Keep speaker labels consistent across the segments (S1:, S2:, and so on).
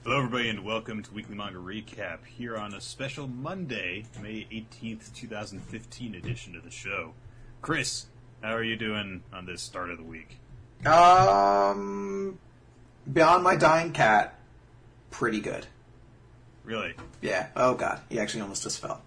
S1: Hello, everybody, and welcome to Weekly Manga Recap here on a special Monday, May 18th, 2015 edition of the show. Chris, how are you doing on this start of the week?
S2: Beyond my dying cat, pretty good.
S1: Really?
S2: Yeah. Oh, God. He actually almost just fell.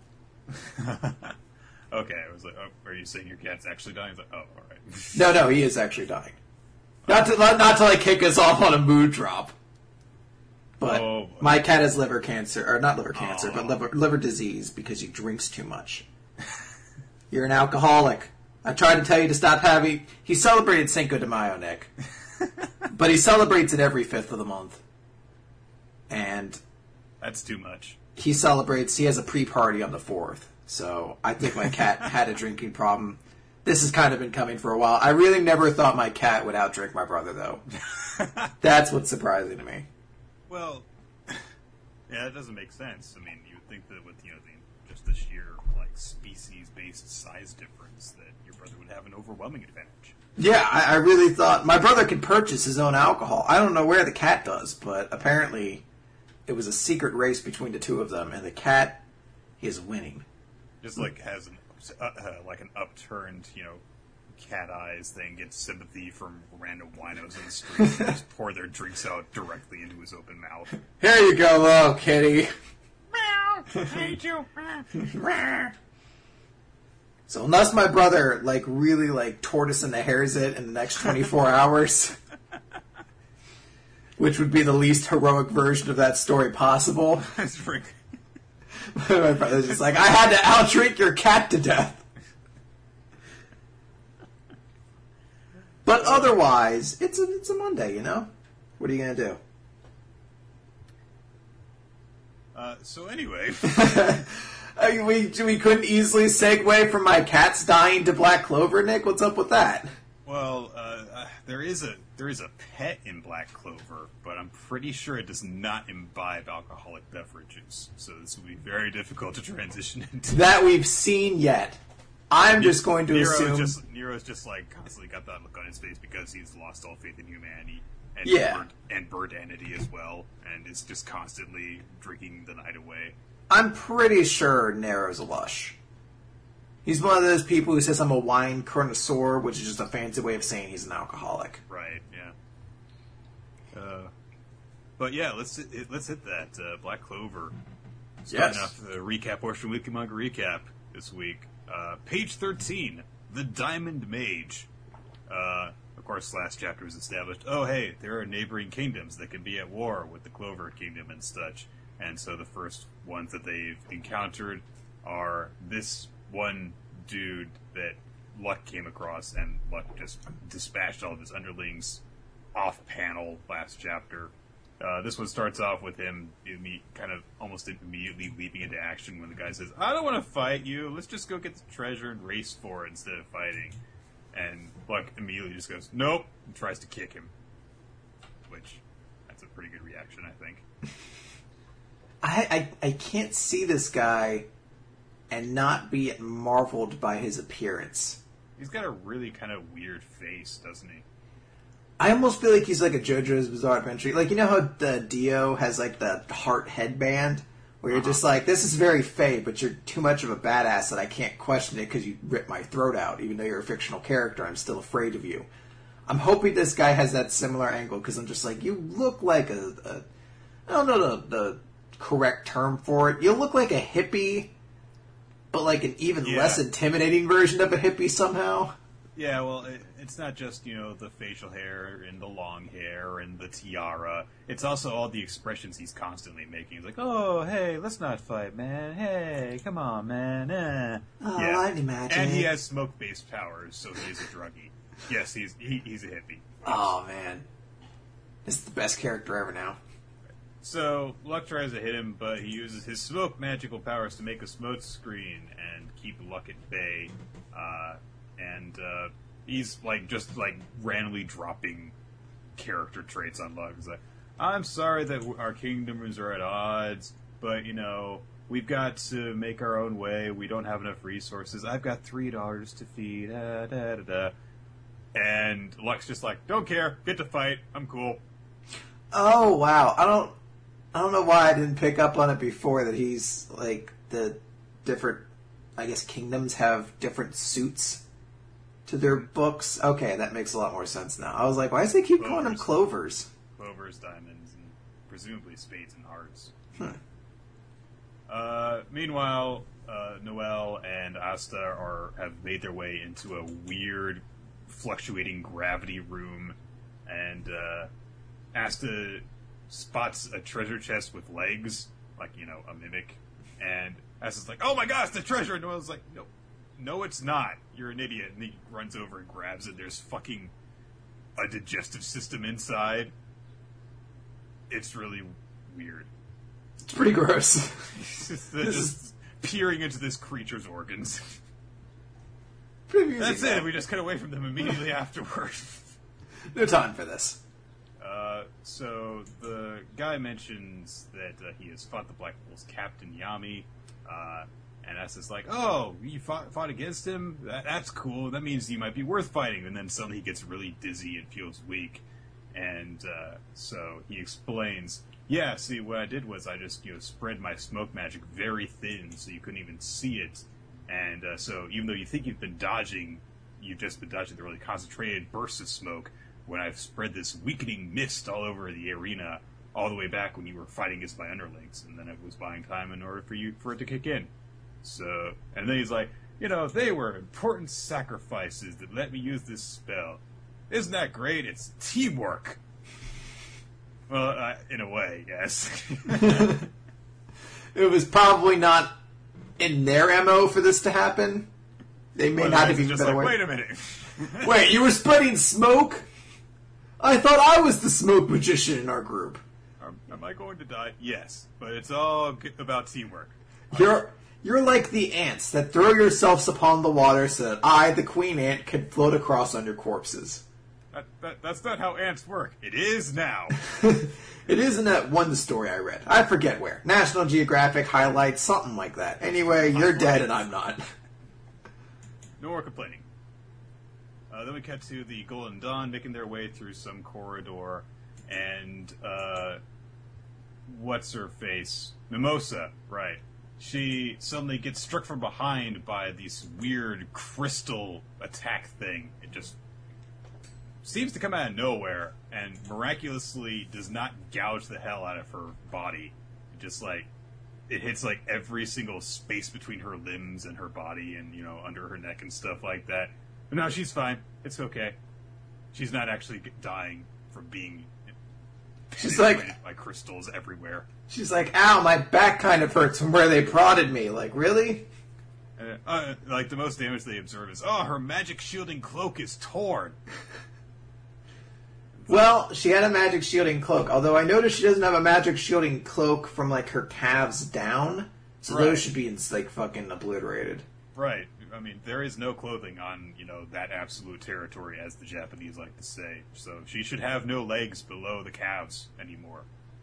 S1: Okay, I was like, oh, are you saying your cat's actually dying? I was like, oh, alright.
S2: No, he is actually dying. Not to kick us off on a mood drop. But my cat has liver cancer, or not liver cancer, but liver disease because he drinks too much. You're an alcoholic. I tried to tell you to stop having... He celebrated Cinco de Mayo, Nick. But he celebrates it every 5th of the month. And...
S1: That's too much.
S2: He has a pre-party on the 4th. So I think my cat had a drinking problem. This has kind of been coming for a while. I really never thought my cat would outdrink my brother, though. That's what's surprising to me.
S1: Well, yeah, that doesn't make sense. I mean, you would think that with, just the sheer, species-based size difference, that your brother would have an overwhelming advantage.
S2: Yeah, I really thought... My brother could purchase his own alcohol. I don't know where the cat does, but apparently it was a secret race between the two of them, and the cat is winning.
S1: Just, has an upturned, cat eyes thing, gets sympathy from random winos in the street and just pour their drinks out directly into his open mouth.
S2: Here you go, little kitty.
S1: Meow! I hate you!
S2: So unless my brother, really, tortoise and the hairs it in the next 24 hours, which would be the least heroic version of that story possible.
S1: That's freaking...
S2: My brother's just like, I had to out-drink your cat to death. But otherwise, it's a Monday, What are you going to
S1: do? So anyway...
S2: we couldn't easily segue from my cat's dying to Black Clover, Nick? What's up with that?
S1: Well, there is a pet in Black Clover, but I'm pretty sure it does not imbibe alcoholic beverages. So this will be very difficult to transition into.
S2: That we've seen yet. I'm just going to assume...
S1: Nero's just constantly got that look on his face because he's lost all faith in humanity. And birdanity as well, and is just constantly drinking the night away.
S2: I'm pretty sure Nero's a lush. He's one of those people who says I'm a wine connoisseur, which is just a fancy way of saying he's an alcoholic.
S1: Right, yeah. But yeah, let's hit that Black Clover. Starting off the recap portion, Weekly Manga Recap this week. Page 13, The Diamond Mage. Of course, last chapter was established, there are neighboring kingdoms that can be at war with the Clover Kingdom and such. And so the first ones that they've encountered are this one dude that Luck came across, and Luck just dispatched all of his underlings off-panel last chapter. This one starts off with him kind of almost immediately leaping into action when the guy says, I don't want to fight you, let's just go get the treasure and race for it instead of fighting. And Luck immediately just goes, nope, and tries to kick him. Which, that's a pretty good reaction, I think.
S2: I can't see this guy and not be marveled by his appearance.
S1: He's got a really kind of weird face, doesn't he?
S2: I almost feel like he's like a JoJo's Bizarre Adventure. How the Dio has the heart headband? Where you're just like, this is very fey, but you're too much of a badass that I can't question it because you ripped my throat out. Even though you're a fictional character, I'm still afraid of you. I'm hoping this guy has that similar angle because I'm just like, you look like I don't know the correct term for it. You look like a hippie, but an even less intimidating version of a hippie somehow.
S1: Yeah, well, it's not just, the facial hair and the long hair and the tiara. It's also all the expressions he's constantly making. He's like, oh, hey, let's not fight, man. Hey, come on, man.
S2: Oh, yeah. I'd imagine.
S1: And he has smoke-based powers, so he is a druggie. Yes, he's a hippie.
S2: Oh, man. This is the best character ever now.
S1: So, Luck tries to hit him, but he uses his smoke magical powers to make a smoke screen and keep Luck at bay. He's randomly dropping character traits on Luck. He's like, I'm sorry that our kingdoms are at odds, but we've got to make our own way. We don't have enough resources. I've got $3 to feed. And Luck's just like, don't care. Get to fight. I'm cool.
S2: Oh, wow. I don't know why I didn't pick up on it before that he's like the different, I guess, kingdoms have different suits to their books. Okay, that makes a lot more sense now. I was like, why does he keep calling them clovers?
S1: Clovers, diamonds, and presumably spades and hearts. Meanwhile, Noelle and Asta have made their way into a weird, fluctuating gravity room, and Asta spots a treasure chest with legs, like, you know, a mimic, and Asta's like, oh my gosh, the treasure! And Noelle's like, no, it's not. You're an idiot. And he runs over and grabs it. There's fucking a digestive system inside. It's really weird.
S2: It's pretty gross.
S1: just peering into this creature's organs.
S2: That's
S1: it. We just cut away from them immediately afterward.
S2: No time for this.
S1: So the guy mentions that he has fought the Black Wolves Captain Yami, and Asta's like, oh, you fought against him? That's cool. That means you might be worth fighting. And then suddenly he gets really dizzy and feels weak. And so he explains, yeah, see, what I did was I just spread my smoke magic very thin so you couldn't even see it. And so even though you think you've been dodging, you've just been dodging the really concentrated bursts of smoke when I've spread this weakening mist all over the arena all the way back when you were fighting against my underlings. And then it was buying time in order for it to kick in. So, and then he's like, they were important sacrifices that let me use this spell. Isn't that great? It's teamwork. Well, in a way, yes.
S2: It was probably not in their MO for this to happen. They may not have even been aware.
S1: Wait a minute.
S2: Wait, you were spreading smoke? I thought I was the smoke magician in our group.
S1: Am I going to die? Yes, but it's all about teamwork.
S2: You're like the ants that throw yourselves upon the water so that I, the queen ant, can float across on your corpses.
S1: That's not how ants work. It is now.
S2: It is in that one story I read. I forget where. National Geographic highlights, something like that. Anyway, you're dead and I'm not.
S1: No more complaining. Then we cut to the Golden Dawn making their way through some corridor, and what's her face? Mimosa, right. She suddenly gets struck from behind by this weird crystal attack thing. It just seems to come out of nowhere and miraculously does not gouge the hell out of her body. It just it hits every single space between her limbs and her body and, under her neck and stuff like that. But no, she's fine. It's okay. She's not actually dying from being penetrated by crystals everywhere.
S2: She's like, ow, my back kind of hurts from where they prodded me. Like, really?
S1: The most damage they observe is, oh, her magic shielding cloak is torn.
S2: Well, she had a magic shielding cloak, although I noticed she doesn't have a magic shielding cloak from, her calves down, so those should be, fucking obliterated.
S1: Right. I mean, there is no clothing on, that absolute territory, as the Japanese like to say, so she should have no legs below the calves anymore.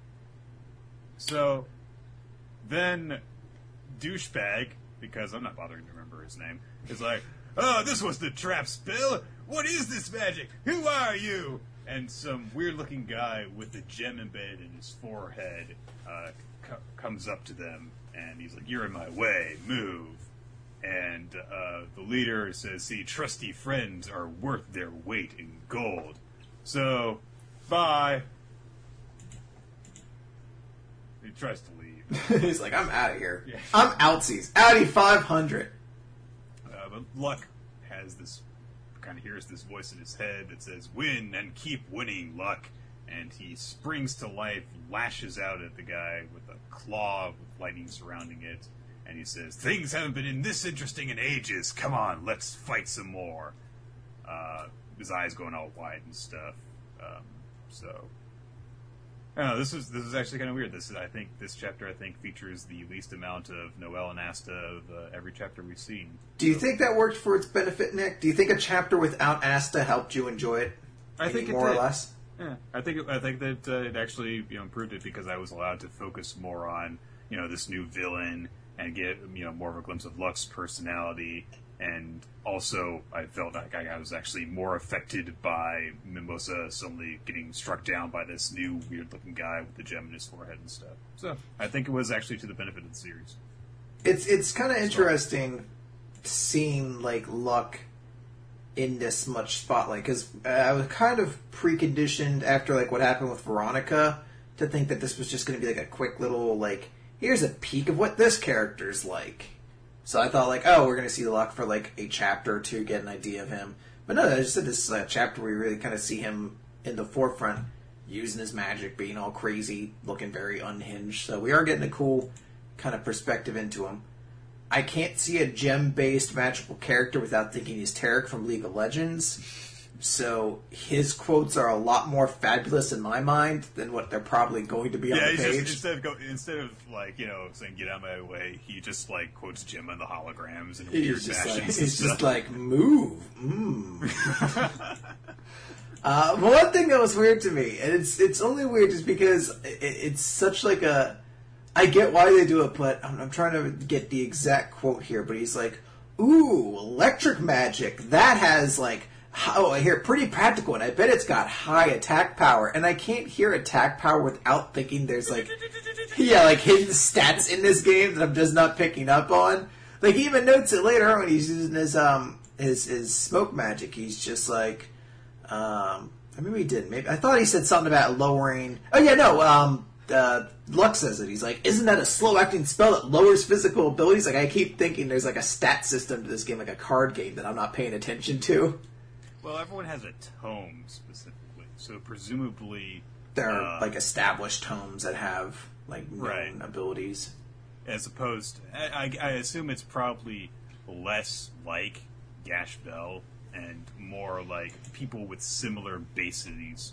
S1: So, then, douchebag, because I'm not bothering to remember his name, is like, oh, this was the trap spell? What is this magic? Who are you? And some weird-looking guy with a gem embedded in his forehead comes up to them, and he's like, you're in my way, move. And the leader says, see, trusty friends are worth their weight in gold. So, bye. He tries to leave.
S2: He's like, I'm out of here.
S1: Yeah.
S2: I'm outsies. Audi 500.
S1: But Luck has this, kind of hears this voice in his head that says, win and keep winning, Luck. And he springs to life, lashes out at the guy with a claw with lightning surrounding it. And he says, things haven't been in this interesting in ages. Come on, let's fight some more. His eyes going all wide and stuff. I don't know, this is actually kind of weird. This chapter features the least amount of Noelle and Asta of every chapter we've seen.
S2: Do you think that worked for its benefit, Nick? Do you think a chapter without Asta helped you enjoy it?
S1: I think
S2: more or less.
S1: Yeah, I think that it actually improved it because I was allowed to focus more on this new villain and get more of a glimpse of Luck's personality And also, I felt like I was actually more affected by Mimosa suddenly getting struck down by this new weird-looking guy with the gem in his forehead and stuff. So, I think it was actually to the benefit of the series.
S2: It's kind of interesting seeing, like, Luck in this much spotlight, because I was kind of preconditioned after, like, what happened with Veronica to think that this was just going to be, like, a quick little, like, here's a peek of what this character's like. So I thought, like, oh, we're going to see Luck for, like, a chapter or two, get an idea of him. But no, I just said this chapter where you really kind of see him in the forefront, using his magic, being all crazy, looking very unhinged. So we are getting a cool kind of perspective into him. I can't see a gem-based magical character without thinking he's Tarek from League of Legends. So his quotes are a lot more fabulous in my mind than what they're probably going to be on the page.
S1: Just, instead of like, you know, saying "get out of my way," he just like quotes Jim on the holograms and weird fashions.
S2: He's just like, move. One thing that was weird to me, and it's only weird just because it's such like a. I get why they do it, but I'm trying to get the exact quote here. But he's like, "Ooh, electric magic that has like." Oh, I hear pretty practical, and I bet it's got high attack power. And I can't hear attack power without thinking there's like, like hidden stats in this game that I'm just not picking up on. Like he even notes it later on when he's using his smoke magic. He's just like, maybe he didn't. Maybe I thought he said something about lowering. Oh yeah, no. Luck says it. He's like, isn't that a slow acting spell that lowers physical abilities? Like I keep thinking there's like a stat system to this game, like a card game that I'm not paying attention to.
S1: Well, everyone has a tome specifically, so presumably
S2: there are like established tomes that have like known abilities.
S1: As opposed, I assume it's probably less like Gash Bell and more like people with similar bases.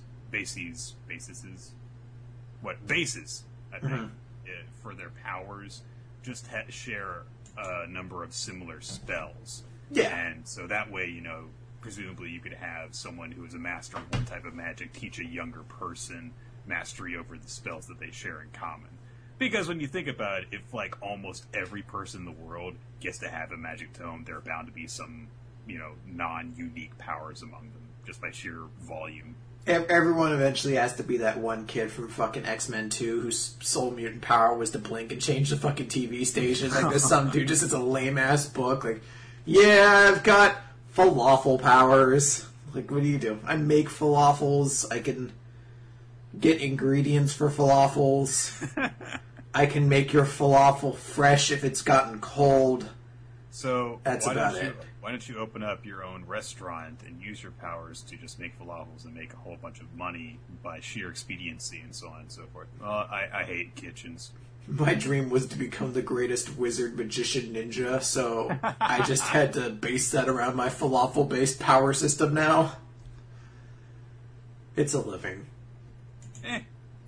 S1: I think for their powers just share a number of similar spells.
S2: Yeah,
S1: and so that way, you know. Presumably you could have someone who is a master of one type of magic teach a younger person mastery over the spells that they share in common. Because when you think about it, if like almost every person in the world gets to have a magic tome, there are bound to be some, you know, non-unique powers among them, just by sheer volume.
S2: Everyone eventually has to be that one kid from fucking X-Men 2 whose sole mutant power was to blink and change the fucking TV station. Like there's some dude just it's a lame-ass book. Like, yeah, I've got falafel powers. Like, what do? I make falafels. I can get ingredients for falafels. I can make your falafel fresh if it's gotten cold.
S1: So
S2: that's about it.
S1: Why don't you open up your own restaurant and use your powers to just make falafels and make a whole bunch of money by sheer expediency and so on and so forth? Well, I hate kitchens.
S2: My dream was to become the greatest wizard, magician, ninja, so I just had to base that around my falafel-based power system now. It's a living.
S1: Okay.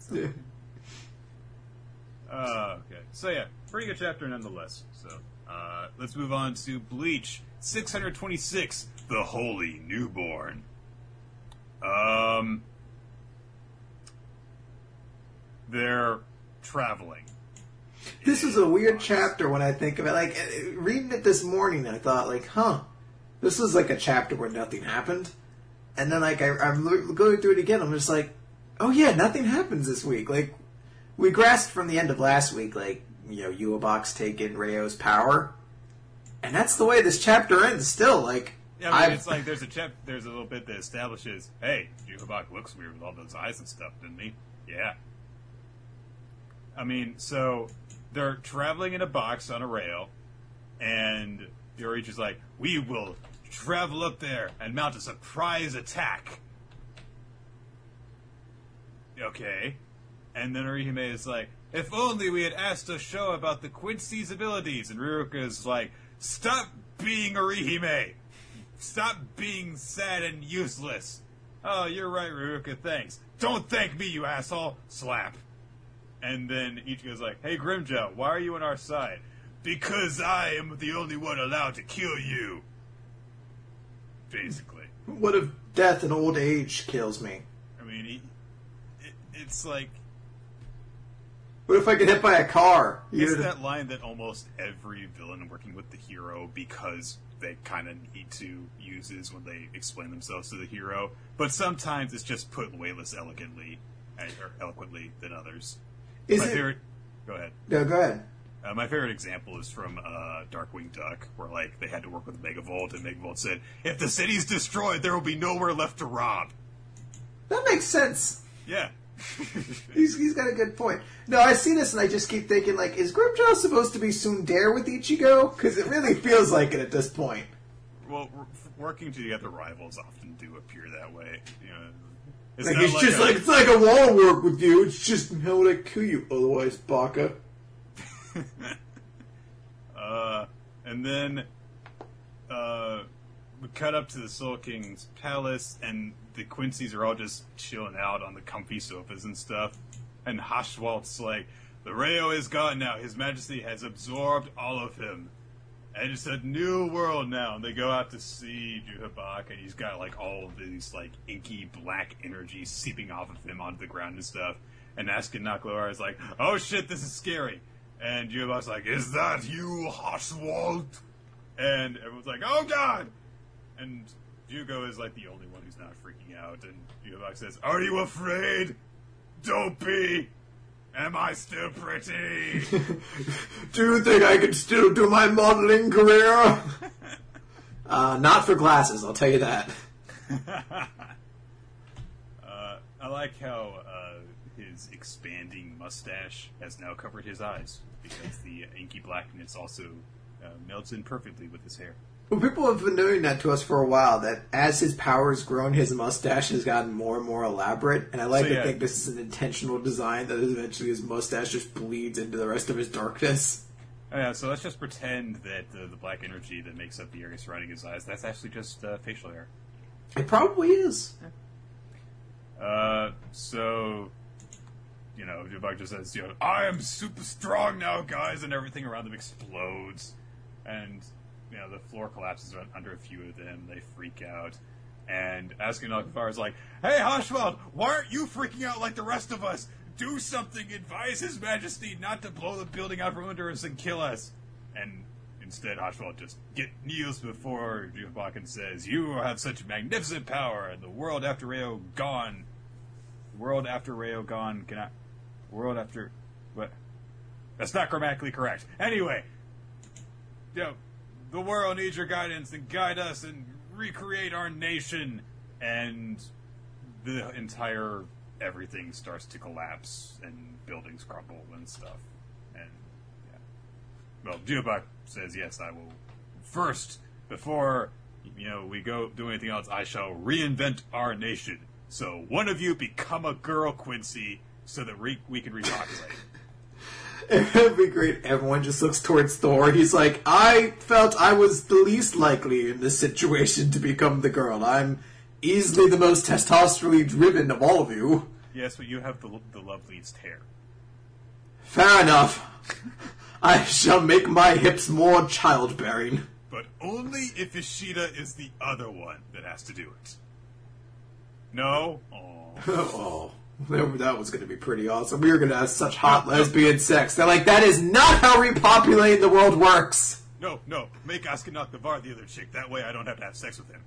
S1: So yeah, pretty good chapter nonetheless. So let's move on to Bleach 626, The Holy Newborn. They're traveling.
S2: This was a weird chapter when I think of it. Like, reading it this morning, I thought, like, this was like a chapter where nothing happened. And then, like, I'm going through it again. I'm just like, oh yeah, nothing happens this week. Like, we grasped from the end of last week, like, you know, Uobox taking Rayo's power. And that's the way this chapter ends still. Like,
S1: yeah, I mean, it's like there's a little bit that establishes, hey, Uobox looks weird with all those eyes and stuff, didn't he? Yeah. I mean, so they're traveling in a box on a rail, and Yoruichi's like, we will travel up there and mount a surprise attack. Okay. And then Orihime is like, if only we had asked Osho about the Quincy's abilities. And Ruruka's like, stop being Orihime. Stop being sad and useless. Oh, you're right, Ruruka, thanks. Don't thank me, you asshole. Slap. And then Ichigo's like, hey, Grimmjow, why are you on our side? Because I am the only one allowed to kill you. Basically.
S2: What if death and old age kills me?
S1: I mean, it's like...
S2: What if I get hit by a car?
S1: It's that line that almost every villain working with the hero, because they kind of need to, uses when they explain themselves to the hero. But sometimes it's just put way less eloquently than others. Go ahead.
S2: No, go ahead.
S1: My favorite example is from Darkwing Duck, where like they had to work with Megavolt, and Megavolt said, "If the city's destroyed, there will be nowhere left to rob."
S2: That makes sense.
S1: Yeah.
S2: He's got a good point. No, I see this and I just keep thinking, like, is Grimjaw supposed to be tsundere with Ichigo? Because it really feels like it at this point.
S1: Well, working together rivals often do appear that way. You know,
S2: it's like I want to work with you. It's just how would I kill you otherwise, Baka?
S1: And then we cut up to the Soul King's palace, and the Quincy's are all just chilling out on the comfy sofas and stuff. And Haschwalt's like, "The Reo is gone now. His Majesty has absorbed all of him. And it's a new world now." And they go out to see Juhabak, and he's got like all of these like inky black energy seeping off of him onto the ground and stuff. And Askin Nakloar is like, "Oh shit, this is scary." And Juhabak's like, "Is that you, Haschwalt?" And everyone's like, "Oh god!" And Jugo is like the only one who's not freaking out. And Juhabak says, "Are you afraid? Don't be! Am I still pretty?"
S2: Do you think I can still do my modeling career? Not for glasses, I'll tell you that.
S1: I like how his expanding mustache has now covered his eyes, because the inky blackness also melts in perfectly with his hair.
S2: Well, people have been doing that to us for a while, that as his power's grown, his mustache has gotten more and more elaborate, and I like to think this is an intentional design, that eventually his mustache just bleeds into the rest of his darkness.
S1: Yeah, so let's just pretend that the black energy that makes up the area surrounding his eyes, that's actually just facial hair.
S2: It probably is.
S1: So, you know, Juhabak just says, "I am super strong now, guys," and everything around them explodes. And, you know, the floor collapses under a few of them. They freak out. And Askin Nakloar is like, "Hey, Haschwald, why aren't you freaking out like the rest of us? Do something. Advise His Majesty not to blow the building out from under us and kill us." And instead, Haschwald just kneels before Juhabak and says, "You have such magnificent power, and the world after Reo gone. World after Reo gone cannot... World after... What? That's not grammatically correct. Anyway, the world needs your guidance, and guide us and recreate our nation." And the entire everything starts to collapse, and buildings crumble and stuff. And, yeah. Well, Juhabak says, "Yes, I will. First, before, we go do anything else, I shall reinvent our nation. So one of you become a girl, Quincy, so that we can repopulate."
S2: It'd be great. Everyone just looks towards Thor. He's like, "I felt I was the least likely in this situation to become the girl. I'm easily the most testosterone driven of all of you."
S1: Yes, but you have the loveliest hair.
S2: Fair enough. I shall make my hips more childbearing.
S1: But only if Ishida is the other one that has to do it. No?
S2: Oh. That was going to be pretty awesome. We were going to have such hot lesbian sex. They're like, that is not how repopulating the world works.
S1: No. Make Askin Nakloar the other chick. That way I don't have to have sex with him.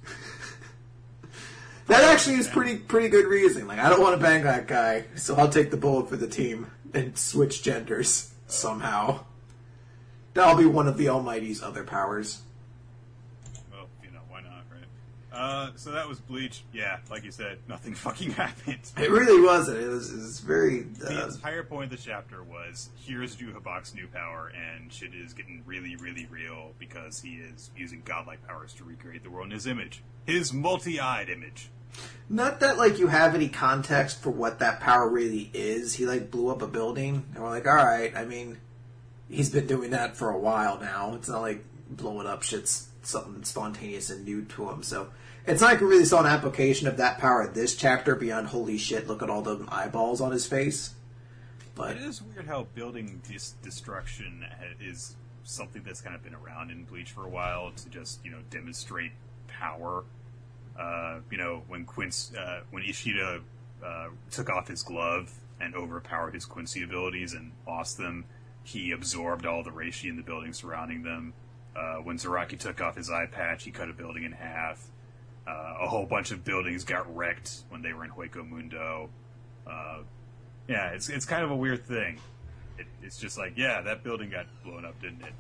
S2: That actually is pretty good reasoning. Like, I don't want to bang that guy, so I'll take the bullet for the team and switch genders somehow. That'll be one of the Almighty's other powers.
S1: Well, why not, right? So that was Bleach. Yeah, like you said, nothing fucking happened.
S2: It really wasn't. It was very...
S1: The entire point of the chapter was, here's Juhabak's new power, and shit is getting really, really real, because he is using godlike powers to recreate the world in his image. His multi-eyed image.
S2: Not that, you have any context for what that power really is. He, blew up a building, and we're like, alright, I mean, he's been doing that for a while now. It's not like blowing up shit's something spontaneous and new to him, so... It's not like we really saw an application of that power this chapter beyond, holy shit, look at all the eyeballs on his face. But
S1: it is weird how building destruction is something that's kind of been around in Bleach for a while to just, demonstrate power. When Ishida took off his glove and overpowered his Quincy abilities and lost them. He absorbed all the reishi in the building surrounding them. When Zaraki took off his eye patch, he cut a building in half. A whole bunch of buildings got wrecked when they were in Hueco Mundo. Yeah, it's kind of a weird thing. It's just like, yeah, that building got blown up, didn't it?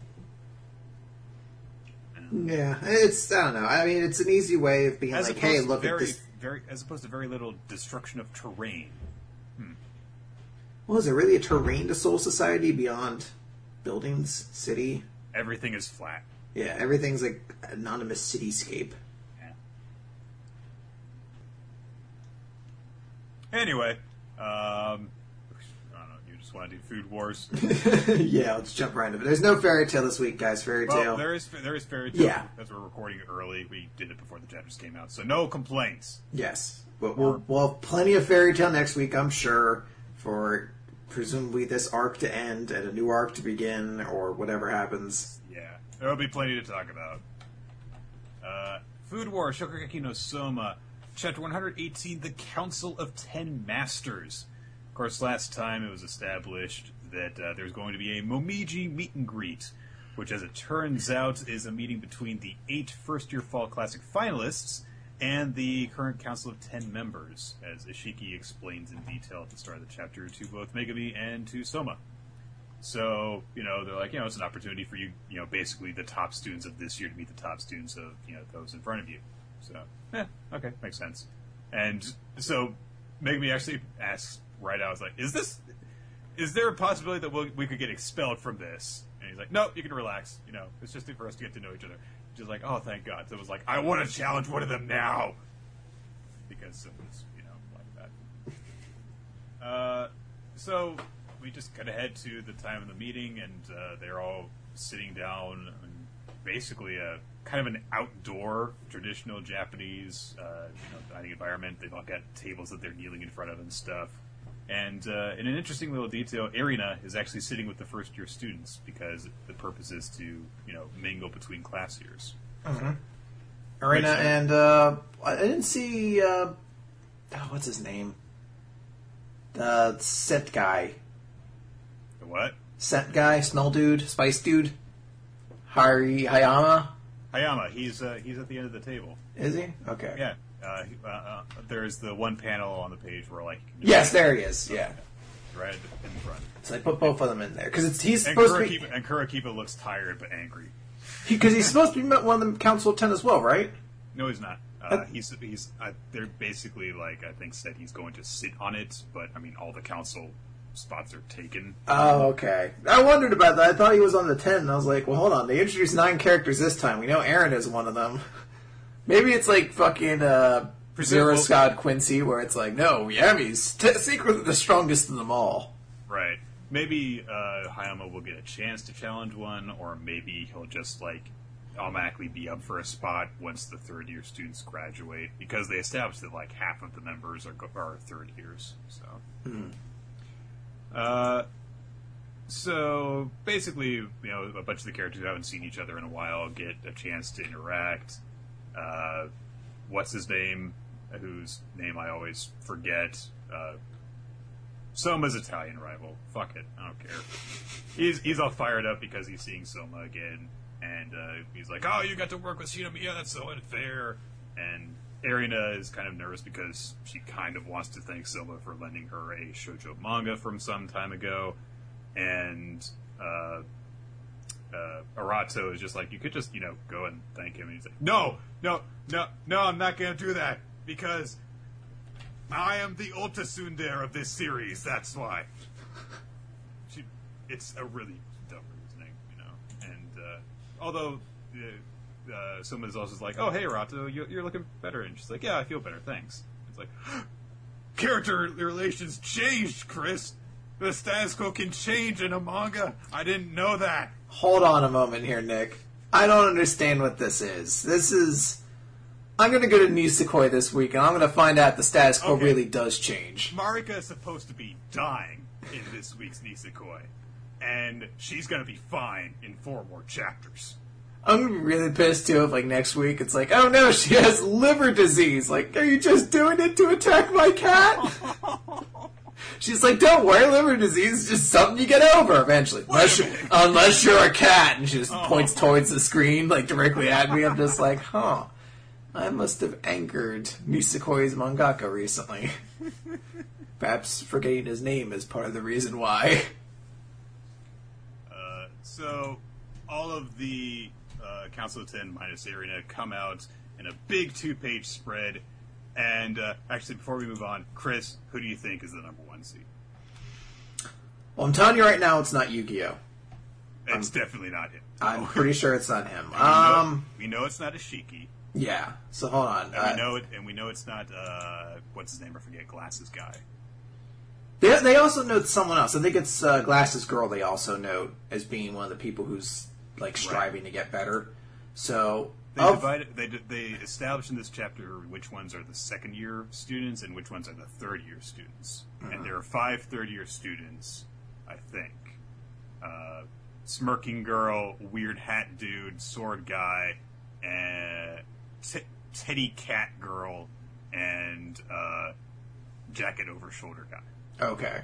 S2: Yeah, it's, I don't know. I mean, it's an easy way of being like, hey, look at this.
S1: As opposed to very little destruction of terrain.
S2: Well, is there really a terrain to Soul Society beyond buildings, city?
S1: Everything is flat.
S2: Yeah, everything's like anonymous cityscape.
S1: Yeah. Anyway, I don't know. You just want to do Food Wars?
S2: Yeah, let's jump right into it. There's no Fairy Tail this week, guys. Fairy Tail.
S1: Well, there is Fairy Tail.
S2: Yeah.
S1: As we're recording early, we did it before the chapters came out, so no complaints.
S2: Yes, but we'll have plenty of Fairy Tail next week, I'm sure, for presumably this arc to end and a new arc to begin, or whatever happens.
S1: Yeah, there will be plenty to talk about. Food War, Shokugeki no Soma, Chapter 118, The Council of 10 Masters. Of course, last time it was established that there's going to be a Momiji meet and greet, which, as it turns out, is a meeting between the 8 first-year Fall Classic finalists and the current Council of 10 members, as Ishiki explains in detail at the start of the chapter to both Megumi and to Soma. So, they're like, it's an opportunity for you, basically the top students of this year to meet the top students of, those in front of you. So, okay, makes sense. And so Megumi actually asks right out, like, is there a possibility that we could get expelled from this? And he's like, no, you can relax. It's just for us to get to know each other. Just like, oh, thank God. So it was like, I want to challenge one of them now. Because someone's, like that. So we just kind of head to the time of the meeting, and they're all sitting down in basically a kind of an outdoor, traditional Japanese dining environment. They've all got tables that they're kneeling in front of and stuff. And in an interesting little detail, Erina is actually sitting with the first-year students because the purpose is to, mingle between class years.
S2: Mm-hmm. Erina and I didn't see what's his name? The scent guy.
S1: The what?
S2: Scent guy, smell dude, spice dude. Hayama.
S1: Hayama. He's at the end of the table.
S2: Is he? Okay.
S1: Yeah. There's the one panel on the page where, like...
S2: Yes, there he is, yeah.
S1: Right in front.
S2: So I put both of them in there. Because he's supposed to be...
S1: And Kurakiba looks tired but angry.
S2: Because he's supposed to be one of the Council of 10 as well, right?
S1: No, he's not. They're basically, like, I think said he's going to sit on it, but, I mean, all the council spots are taken.
S2: Oh, okay. I wondered about that. I thought he was on the 10, and I was like, well, hold on. They introduced 9 characters this time. We know Aaron is one of them. Maybe it's like fucking Zero Scott Quincy, where it's like, no, Yami's secretly the strongest of them all.
S1: Right. Maybe Hayama will get a chance to challenge one, or maybe he'll just, like, automatically be up for a spot once the third-year students graduate, because they established that, like, half of the members are third years, so... So, basically, a bunch of the characters who haven't seen each other in a while get a chance to interact. What's his name? Whose name I always forget. Soma's Italian rival. Fuck it. I don't care. He's all fired up because he's seeing Soma again. And he's like, oh, you got to work with Shinomiya? That's so unfair. And Erina is kind of nervous because she kind of wants to thank Soma for lending her a shoujo manga from some time ago. And Arato is just like, you could just, go and thank him. And he's like, no, I'm not going to do that because I am the Ulta Tsundere of this series. That's why. It's a really dumb reasoning, And although someone's also like, oh, hey, Arato, you're looking better. And she's like, yeah, I feel better, thanks. It's like, character relations changed, Chris. The status quo can change in a manga. I didn't know that.
S2: Hold on a moment here, Nick. I don't understand what this is. I'm going to go to Nisekoi this week, and I'm going to find out the status quo really does change.
S1: Marika is supposed to be dying in this week's Nisekoi, and she's going to be fine in 4 more chapters.
S2: I'm going to be really pissed, too, if, like, next week it's like, oh, no, she has liver disease. Like, are you just doing it to attack my cat? She's like, don't worry, liver disease is just something you get over eventually. Unless you're a cat. And she just points towards the screen, like, directly at me. I'm just like, I must have angered Nisekoi's mangaka recently. Perhaps forgetting his name is part of the reason why.
S1: So, all of the Council of 10 minus Arena come out in a big 2-page spread. And actually, before we move on, Chris, who do you think is the number 1 seed?
S2: Well, I'm telling you right now, it's not Yu-Gi-Oh!
S1: It's definitely not him.
S2: I'm pretty sure it's not him.
S1: We know it's not Ishiki.
S2: Yeah. So hold on.
S1: We know it's not what's his name? I forget. Glasses guy.
S2: They also note someone else. I think it's Glasses Girl. They also note as being one of the people who's like striving to get better. So
S1: they established in this chapter which ones are the second-year students and which ones are the third-year students. Mm-hmm. And there are 5 third-year students, I think. Smirking Girl, Weird Hat Dude, Sword Guy, and Teddy Cat Girl, and Jacket Over Shoulder Guy.
S2: Okay.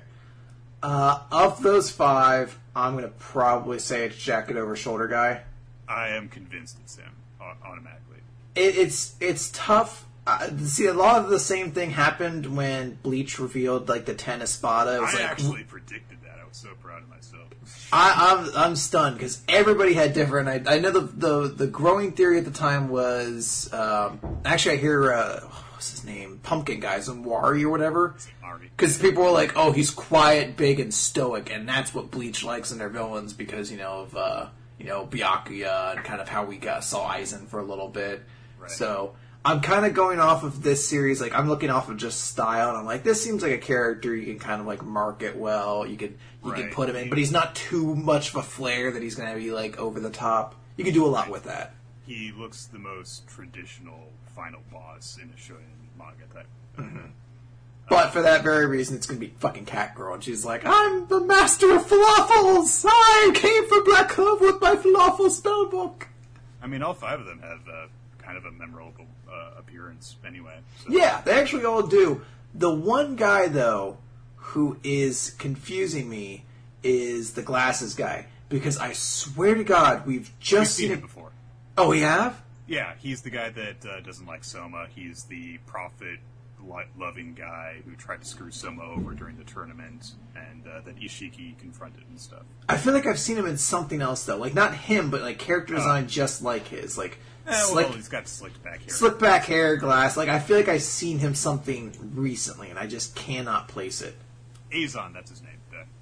S2: Of those 5, I'm going to probably say it's Jacket Over Shoulder Guy.
S1: I am convinced it's him, automatically.
S2: It's tough. See, a lot of the same thing happened when Bleach revealed, like, the Ten Espada.
S1: I actually predicted that. I was so proud of myself.
S2: I'm stunned, because everybody had different... I know the growing theory at the time was... actually, I hear... what's his name? Pumpkin Guys and Wari or whatever. Because people were like, oh, he's quiet, big, and stoic, and that's what Bleach likes in their villains because, of, Byakuya and kind of how we saw Aizen for a little bit. Right. So, I'm kind of going off of this series, like, I'm looking off of just style, and I'm like, this seems like a character you can kind of, like, market well, you can put him in, but he's not too much of a flair that he's going to be, like, over the top. You can do a lot with that.
S1: He looks the most traditional final boss in a shonen manga type.
S2: Mm-hmm. But for that very reason, it's going to be fucking Catgirl. And she's like, I'm the master of falafels! I came from Black Clover with my falafel spellbook!
S1: I mean, all 5 of them have kind of a memorable appearance anyway. So.
S2: Yeah, they actually all do. The one guy, though, who is confusing me is the Glasses guy. Because I swear to God, we've seen
S1: him before.
S2: Oh, we have?
S1: Yeah, he's the guy that doesn't like Soma. He's the profit-loving guy who tried to screw Soma over during the tournament, and that Ishiki confronted and stuff.
S2: I feel like I've seen him in something else, though. Like, not him, but, like, character design just like his. Like,
S1: he's got slicked back hair.
S2: Slicked back hair, glass. Like, I feel like I've seen him something recently, and I just cannot place it.
S1: Azon, that's his name.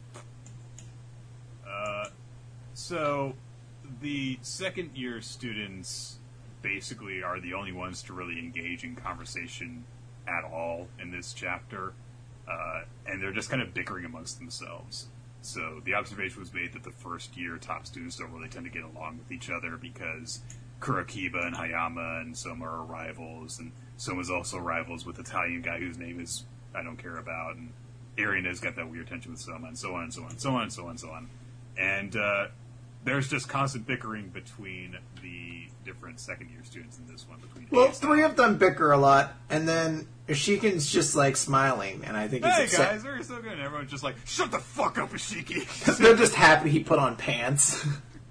S1: So, the second-year students basically are the only ones to really engage in conversation at all in this chapter, and they're just kind of bickering amongst themselves. So the observation was made that the first-year top students don't really tend to get along with each other because Kurakiba and Hayama and Soma are rivals, and Soma's also rivals with Italian guy whose name is I don't care about, and Arena's got that weird tension with Soma, and so on and so on and so on and so on and so on. And there's just constant bickering between the different second-year students in this one.
S2: Well, 3 of them bicker a lot, and then Ishikin's just, like, smiling, and I think he's upset.
S1: Hey, guys, they're so good, and everyone's just like, shut the fuck up, Ishiki!
S2: They're just happy he put on pants.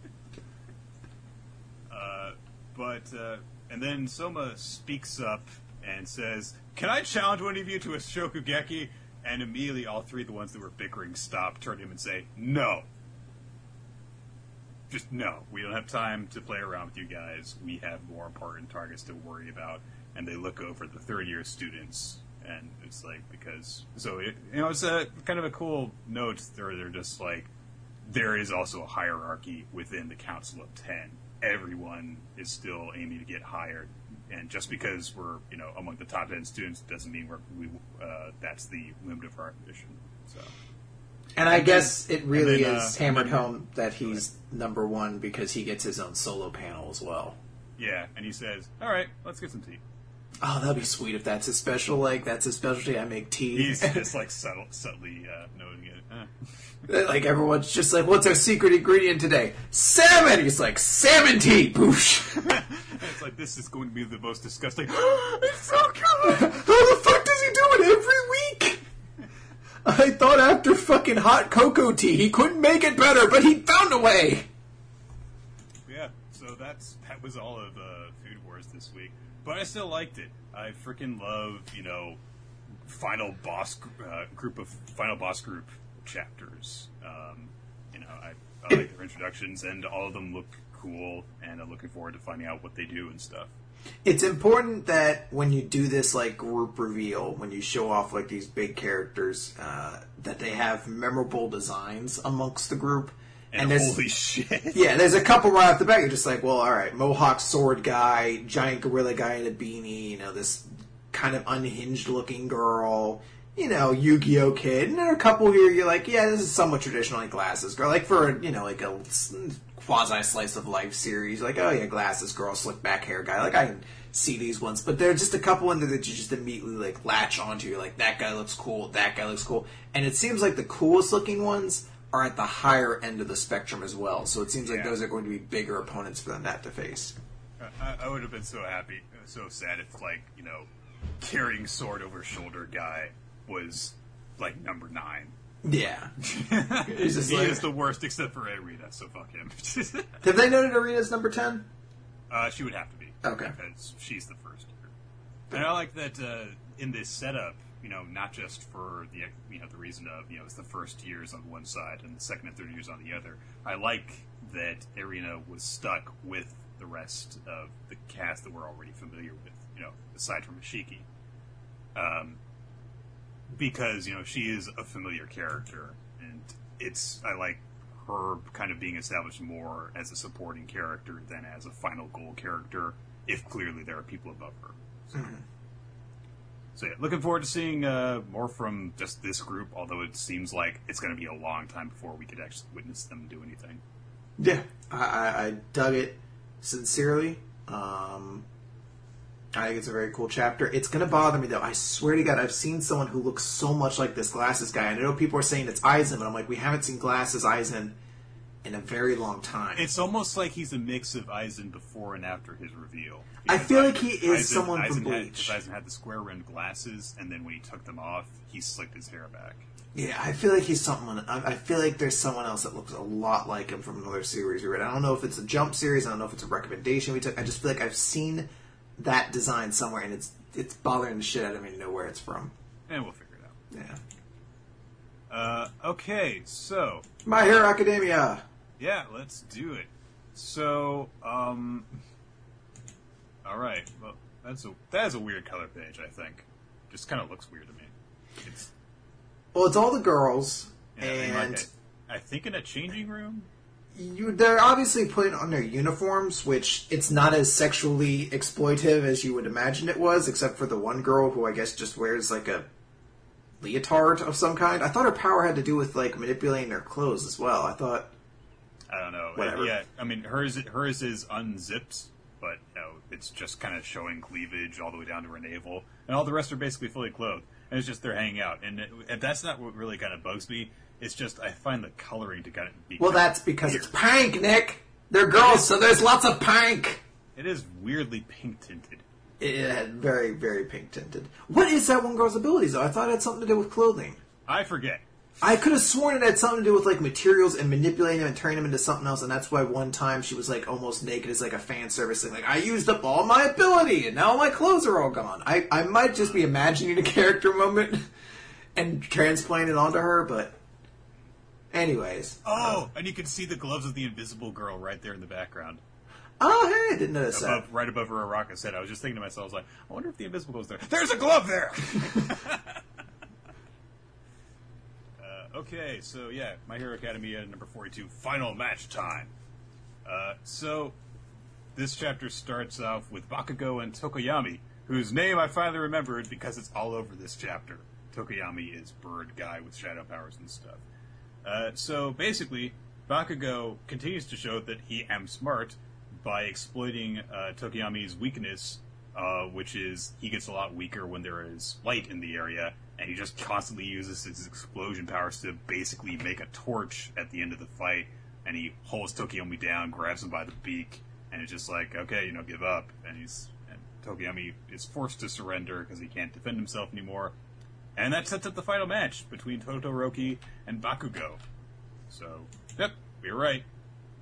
S1: And then Soma speaks up and says, can I challenge one of you to a Shokugeki? And immediately all 3 of the ones that were bickering stop, turn to him and say, no. Just no. We don't have time to play around with you guys. We have more important targets to worry about. And they look over the third-year students, and it's like, because... So, it's a kind of a cool note. They're just like, there is also a hierarchy within the Council of 10. Everyone is still aiming to get hired. And just because we're, among the top 10 students doesn't mean that's the limit of our ambition. So...
S2: And I guess it really is hammered home that he's number 1 because he gets his own solo panel as well.
S1: Yeah, and he says, all right, let's get some tea.
S2: Oh, that'd be sweet if that's his special, like, that's his specialty, I make tea.
S1: He's just, like, subtly noting it.
S2: Like, everyone's just like, what's our secret ingredient today? Salmon! He's like, salmon tea! Boosh!
S1: It's like, this is going to be the most disgusting.
S2: It's so good! How the fuck does he do it every week? I thought after fucking hot cocoa tea he couldn't make it better, but he found a way.
S1: Yeah, so that was all of Food Wars this week. But I still liked it. I freaking love, final boss group chapters. I like their introductions, and all of them look cool, and I'm looking forward to finding out what they do and stuff.
S2: It's important that when you do this like group reveal, when you show off like these big characters, that they have memorable designs amongst the group.
S1: And holy shit.
S2: Yeah, there's a couple right off the bat. You're just like, well, all right, Mohawk sword guy, giant gorilla guy in a beanie, this kind of unhinged looking girl, Yu-Gi-Oh kid. And there are a couple here you're like, yeah, this is somewhat traditional, like Glasses Girl. Like for, like a quasi-slice of life series. Like, oh yeah, Glasses Girl, slick back hair guy. Like, I can see these ones. But there are just a couple in there that you just immediately, like, latch onto. You're like, that guy looks cool, that guy looks cool. And it seems like the coolest looking ones are at the higher end of the spectrum as well. So it seems like those are going to be bigger opponents for them to have to face.
S1: I would have been so happy, so sad if, like, carrying sword over shoulder guy was, like, number 9.
S2: Yeah.
S1: He is the worst except for Arita, so fuck him.
S2: Have they noted Arita's number 10?
S1: She would have to be.
S2: Okay.
S1: Because she's the first. And I like that in this setup, not just for the the reason of it's the first years on one side and the second and third years on the other. I like that Arena was stuck with the rest of the cast that we're already familiar with, aside from Ashiki. Because, she is a familiar character, and I like her kind of being established more as a supporting character than as a final goal character, if clearly there are people above her. So yeah, looking forward to seeing more from just this group, although it seems like it's going to be a long time before we could actually witness them do anything.
S2: Yeah, I dug it sincerely. I think it's a very cool chapter. It's going to bother me, though. I swear to God, I've seen someone who looks so much like this Glasses guy. And I know people are saying it's Aizen, but I'm like, we haven't seen Glasses Aizen in a very long time.
S1: It's almost like he's a mix of Aizen before and after his reveal.
S2: I feel like he is someone from Bleach.
S1: Aizen had the square-rimmed glasses, and then when he took them off, he slicked his hair back.
S2: Yeah, I feel like he's someone. I feel like there's someone else that looks a lot like him from another series we read. I don't know if it's a Jump series. I don't know if it's a recommendation we took. I just feel like I've seen that design somewhere, and it's bothering the shit out of me to know where it's from.
S1: And we'll figure it
S2: out.
S1: Yeah. Okay, so
S2: My Hero Academia.
S1: Yeah, let's do it. So, all right. Well, that is a weird color page. I think, just kind of looks weird to me.
S2: It's all the girls,
S1: and I think in a changing room.
S2: They're obviously putting on their uniforms, which it's not as sexually exploitive as you would imagine it was, except for the one girl who I guess just wears like a leotard of some kind. I thought her power had to do with like manipulating their clothes as well. I
S1: don't know.
S2: Whatever.
S1: Yeah, I mean hers is unzipped, but it's just kind of showing cleavage all the way down to her navel, and all the rest are basically fully clothed, and it's just they're hanging out, and that's not what really kind of bugs me. It's just I find the coloring to kind of be.
S2: Well, that's because it's pink, Nick. They're girls, so there's lots of pink.
S1: It is weirdly pink tinted.
S2: It had very, very pink tinted. What is that one girl's abilities, though? I thought it had something to do with clothing.
S1: I forget.
S2: I could have sworn it had something to do with like materials and manipulating them and turning them into something else, and that's why one time she was like almost naked as like a fan service thing. Like, I used up all my ability, and now my clothes are all gone. I might just be imagining a character moment and transplanting it onto her, but. Anyways.
S1: And you can see the gloves of the invisible girl right there in the background.
S2: Oh, hey, I didn't notice that.
S1: Right above her Araka's head. I was just thinking to myself, I was like, I wonder if the invisible girl's there. There's a glove there! Okay, so yeah, My Hero Academia number 42, final match time. So, this chapter starts off with Bakugo and Tokoyami, whose name I finally remembered because it's all over this chapter. Tokoyami is bird guy with shadow powers and stuff. So basically, Bakugo continues to show that he am smart by exploiting Tokoyami's weakness, which is he gets a lot weaker when there is light in the area, and he just constantly uses his explosion powers to basically make a torch at the end of the fight, and he holds Tokoyami down, grabs him by the beak, and it's just like, okay, give up. And Tokoyami is forced to surrender because he can't defend himself anymore. And that sets up the final match between Todoroki and Bakugo. So, yep, we were right.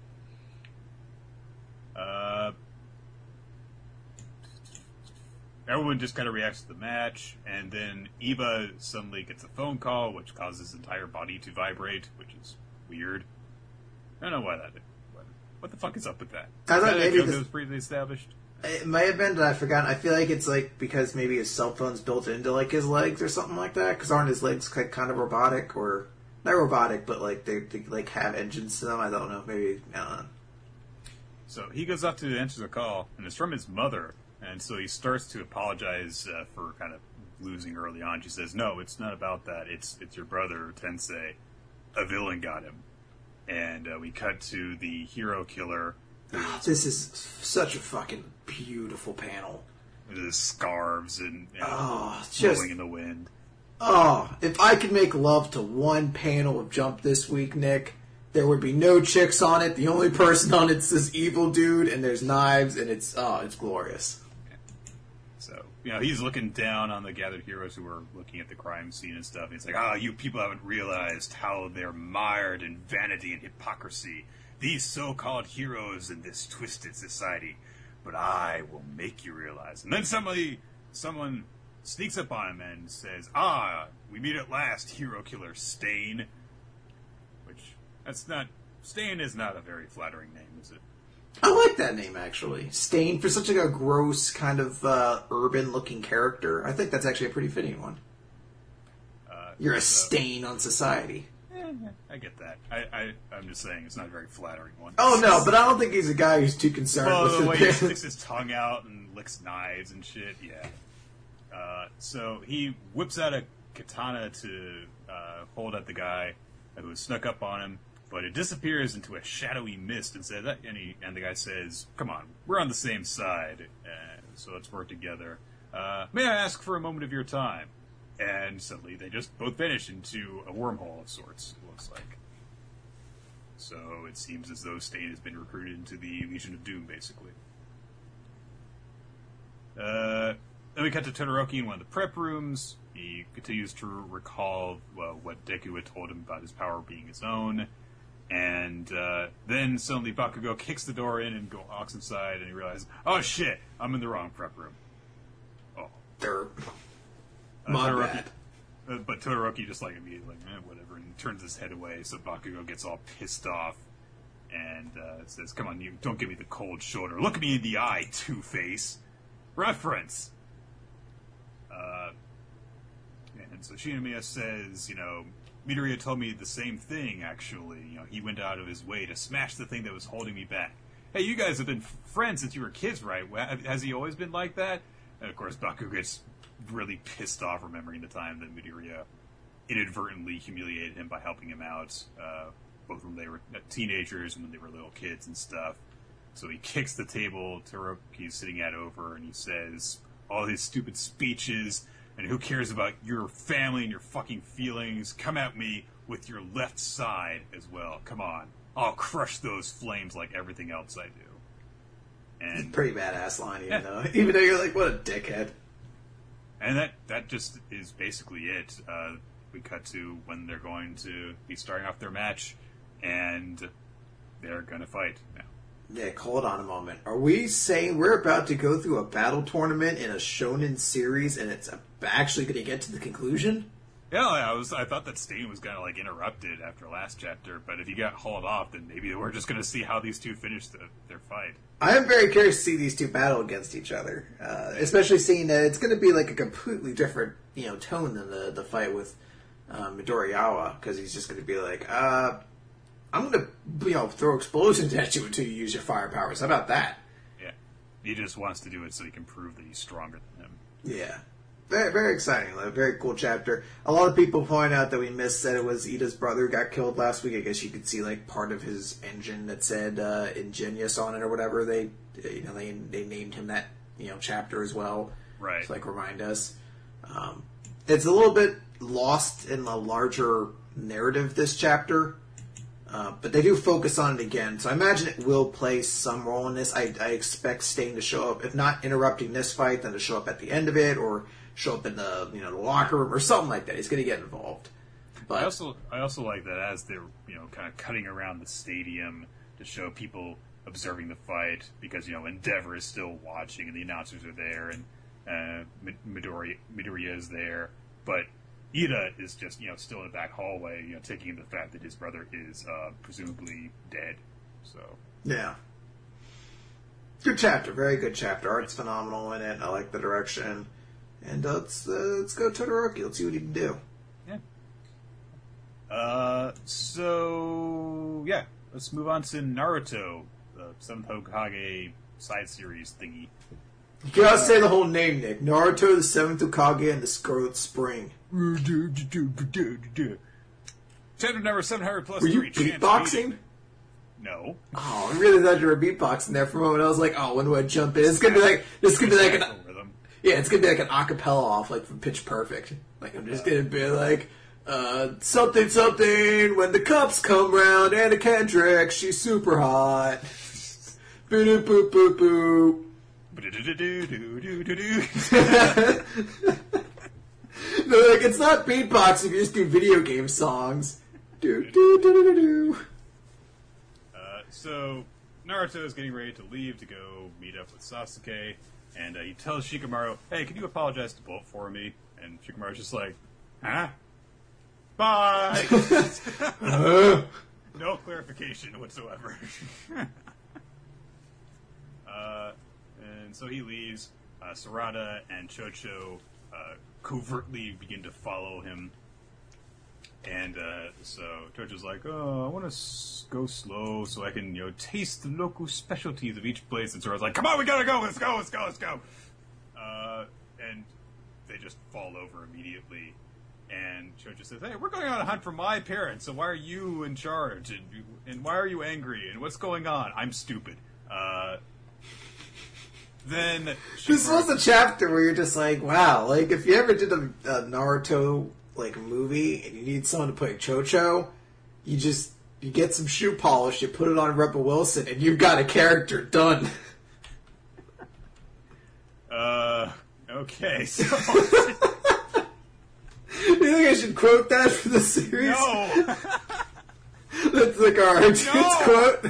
S1: Everyone just kind of reacts to the match, and then Eva suddenly gets a phone call, which causes his entire body to vibrate, which is weird. I don't know why that is. What the fuck is up with that?
S2: I thought maybe
S1: it was previously established.
S2: It might have been, but I forgot. I feel like it's like because maybe his cell phone's built into like his legs or something like that. Because aren't his legs like kind of robotic or not robotic, but like they like have engines to them? I don't know. Maybe I don't know.
S1: So he goes up to answer the call, and it's from his mother. And so he starts to apologize for kind of losing early on. She says, "No, it's not about that. It's your brother Tensei. A villain got him." And we cut to the hero killer.
S2: This is such a fucking beautiful panel.
S1: With his scarves and
S2: just
S1: blowing in the wind.
S2: Oh, if I could make love to one panel of Jump this week, Nick, there would be no chicks on it. The only person on it's this evil dude, and there's knives, and it's glorious.
S1: So, he's looking down on the gathered heroes who are looking at the crime scene and stuff. And he's like, you people haven't realized how they're mired in vanity and hypocrisy. These so-called heroes in this twisted society. But I will make you realize. And then someone sneaks up on him and says, we meet at last, hero killer Stain. Which, Stain is not a very flattering name, is it?
S2: I like that name, actually. Stain, for such a gross, kind of urban-looking character. I think that's actually a pretty fitting one. You're a stain on society.
S1: I get that. I'm just saying it's not a very flattering one.
S2: Oh, no, but I don't think he's a guy who's too concerned with
S1: the way he sticks his tongue out and licks knives and shit, yeah. So he whips out a katana to hold at the guy who has snuck up on him, but it disappears into a shadowy mist and the guy says, "Come on, we're on the same side, so let's work together. May I ask for a moment of your time?" And suddenly they just both vanish into a wormhole of sorts, it looks like. So it seems as though Stain has been recruited into the Legion of Doom, basically. Then we cut to Todoroki in one of the prep rooms. He continues to recall what Deku had told him about his power being his own. And then suddenly Bakugo kicks the door in and walks inside, and he realizes, oh shit, I'm in the wrong prep room. Oh. But Todoroki just immediately whatever, and turns his head away, so Bakugo gets all pissed off and says, "Come on, you don't give me the cold shoulder. Look at me in the eye, Two-Face." Reference. And so Shinomiya says, Midoriya told me the same thing, actually. He went out of his way to smash the thing that was holding me back. Hey, you guys have been friends since you were kids, right? Has he always been like that? And, of course, Bakugo gets really pissed off remembering the time that Midoriya inadvertently humiliated him by helping him out, both when they were teenagers and when they were little kids and stuff. So he kicks the table Todoroki's sitting at over, and he says all his stupid speeches, and who cares about your family and your fucking feelings? Come at me with your left side as well. Come on. I'll crush those flames like everything else I do. And
S2: it's a pretty badass line, even though you're like, what a dickhead.
S1: And that just is basically it. We cut to when they're going to be starting off their match, and they're going to fight now.
S2: Nick, hold on a moment. Are we saying we're about to go through a battle tournament in a shonen series, and it's actually going to get to the conclusion?
S1: Yeah, I thought that Stain was kind of interrupted after last chapter, but if he got hauled off, then maybe we're just going to see how these two finish their fight.
S2: I am very curious to see these two battle against each other, especially seeing that it's going to be a completely different tone than the fight with Midoriyawa, because he's just going to be like, I'm going to throw explosions at you until you use your fire powers. How about that?
S1: Yeah. He just wants to do it so he can prove that he's stronger than him.
S2: Yeah. Very, very exciting. A very cool chapter. A lot of people point out that we missed that it was Ida's brother got killed last week. I guess you could see part of his engine that said Ingenious on it or whatever. They named him that chapter as well.
S1: Right.
S2: To remind us. It's a little bit lost in the larger narrative this chapter. But they do focus on it again, so I imagine it will play some role in this. I expect Stain to show up, if not interrupting this fight, then to show up at the end of it, or show up in the the locker room or something like that. He's going to get involved. But
S1: I also like that as they're kind of cutting around the stadium to show people observing the fight, because Endeavor is still watching and the announcers are there and Midoriya is there, but Ida is just still in the back hallway, taking the fact that his brother is presumably dead. So
S2: yeah, good chapter, very good chapter. Art's phenomenal in it. I like the direction, and let's go Todoroki. Let's see what he can do.
S1: Yeah. So yeah, let's move on to Naruto, the Seventh Hokage side series thingy.
S2: You gotta say the whole name, Nick. Naruto, the Seventh Hokage, and the Scarlet Spring.
S1: Chapter number 700 plus
S2: Were you
S1: 3.
S2: beatboxing?
S1: No.
S2: Oh, I really thought you were beatboxing there for a moment. I was like, oh, when do I jump in? It's gonna be like an
S1: rhythm.
S2: Yeah, it's gonna be like an acapella off, like from Pitch Perfect. Like I'm just gonna be like, something something when the cups come round. Anna Kendrick, she's super hot. Boo boop boop boop. No, like it's not beatboxing. You just do video game songs.
S1: So Naruto is getting ready to leave to go meet up with Sasuke, and he tells Shikamaru, "Hey, can you apologize to Bolt for me?" And Shikamaru's just like, "Huh? Bye." No clarification whatsoever. And so he leaves. Sarada and Chocho covertly begin to follow him. And so Chocho's like, "Oh, I want to go slow so I can, taste the local specialties of each place." And Sarada's like, "Come on, we gotta go! Let's go! And they just fall over immediately. And Chocho says, "Hey, we're going on a hunt for my parents, so why are you in charge? And why are you angry? And what's going on? I'm stupid." Then
S2: this was a chapter where you're just like, wow, like if you ever did a Naruto like movie and you need someone to play Chocho, you get some shoe polish, you put it on Rebel Wilson, and you've got a character done.
S1: Okay, so
S2: you think I should quote that for the series?
S1: No.
S2: That's like our iTunes quote.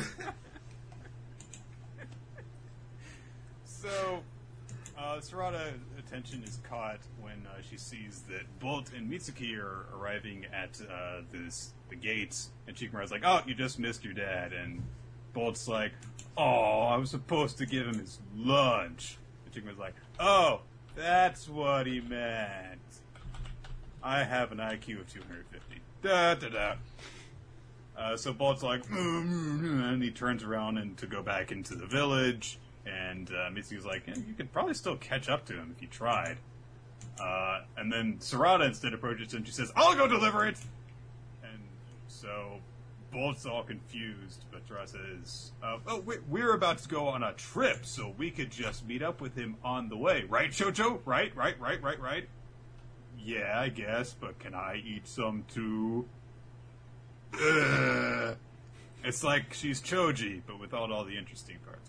S1: So, Sarada's attention is caught when she sees that Bolt and Mitsuki are arriving at the gates, and Shikamaru's like, "Oh, you just missed your dad," and Bolt's like, "Oh, I was supposed to give him his lunch," and Shikamaru's like, "Oh, that's what he meant. I have an IQ of 250. Da da da." So Bolt's like, and he turns around and to go back into the village. And Mitsuki's like, you could probably still catch up to him if you tried. And then Sarada instead approaches him. She says, "I'll go deliver it." And so Bolt's all confused, but Sarada says, we're about to go on a trip, so we could just meet up with him on the way. Right, Chocho? Right. Yeah, I guess, but can I eat some too? It's like she's Choji, but without all the interesting parts.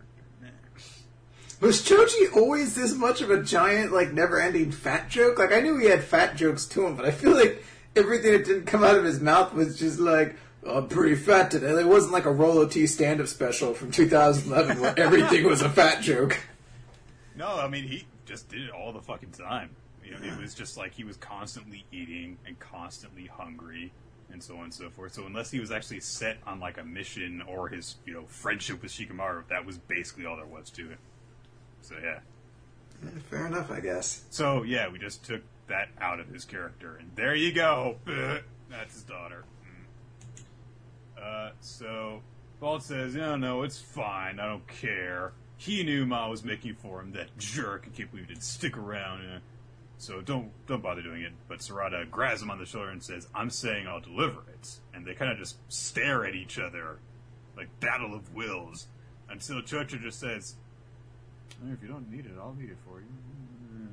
S2: Was Choji always this much of a giant, like, never-ending fat joke? Like, I knew he had fat jokes to him, but I feel like everything that didn't come out of his mouth was just like, "Oh, I'm pretty fat today." It wasn't like a Rolo T stand-up special from 2011 where everything was a fat joke.
S1: No, I mean, he just did it all the fucking time. It was just like he was constantly eating and constantly hungry and so on and so forth. So unless he was actually set on, like, a mission or his, friendship with Shikamaru, that was basically all there was to it. So, yeah.
S2: Fair enough, I guess.
S1: So, yeah, we just took that out of his character. And there you go. That's his daughter. So, Bolt says, no, it's fine. I don't care. He knew Ma was making for him, that jerk. I can't believe he didn't stick around. So don't bother doing it. But Sarada grabs him on the shoulder and says, "I'm saying I'll deliver it." And they kind of just stare at each other, like battle of wills, until Chocho just says, "If you don't need it, I'll need it for you."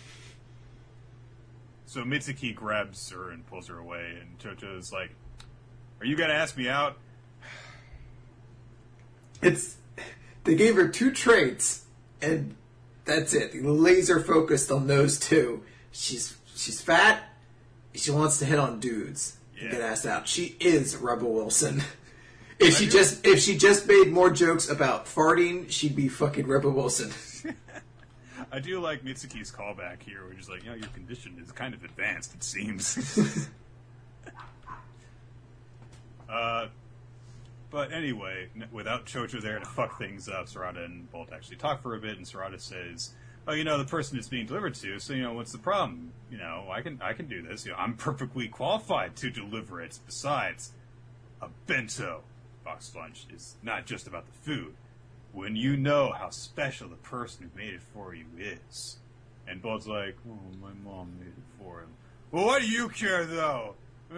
S1: So Mitsuki grabs her and pulls her away, and Chocho's like, "Are you gonna ask me out?"
S2: They gave her two traits, and That's it. Laser focused on those two. She's fat. She wants to hit on dudes and get asked out. She is Rebel Wilson. If she just made more jokes about farting, she'd be fucking Rebel Wilson.
S1: I do like Mitsuki's callback here, which is like, your condition is kind of advanced, it seems. But anyway, without Chocho there to fuck things up, Sarada and Bolt actually talk for a bit, and Sarada says, the person it's being delivered to, so, what's the problem? I can do this. I'm perfectly qualified to deliver it. Besides, a bento box lunch is not just about the food. When you know how special the person who made it for you is. And Bolt's like, my mom made it for him. Well, what do you care, though?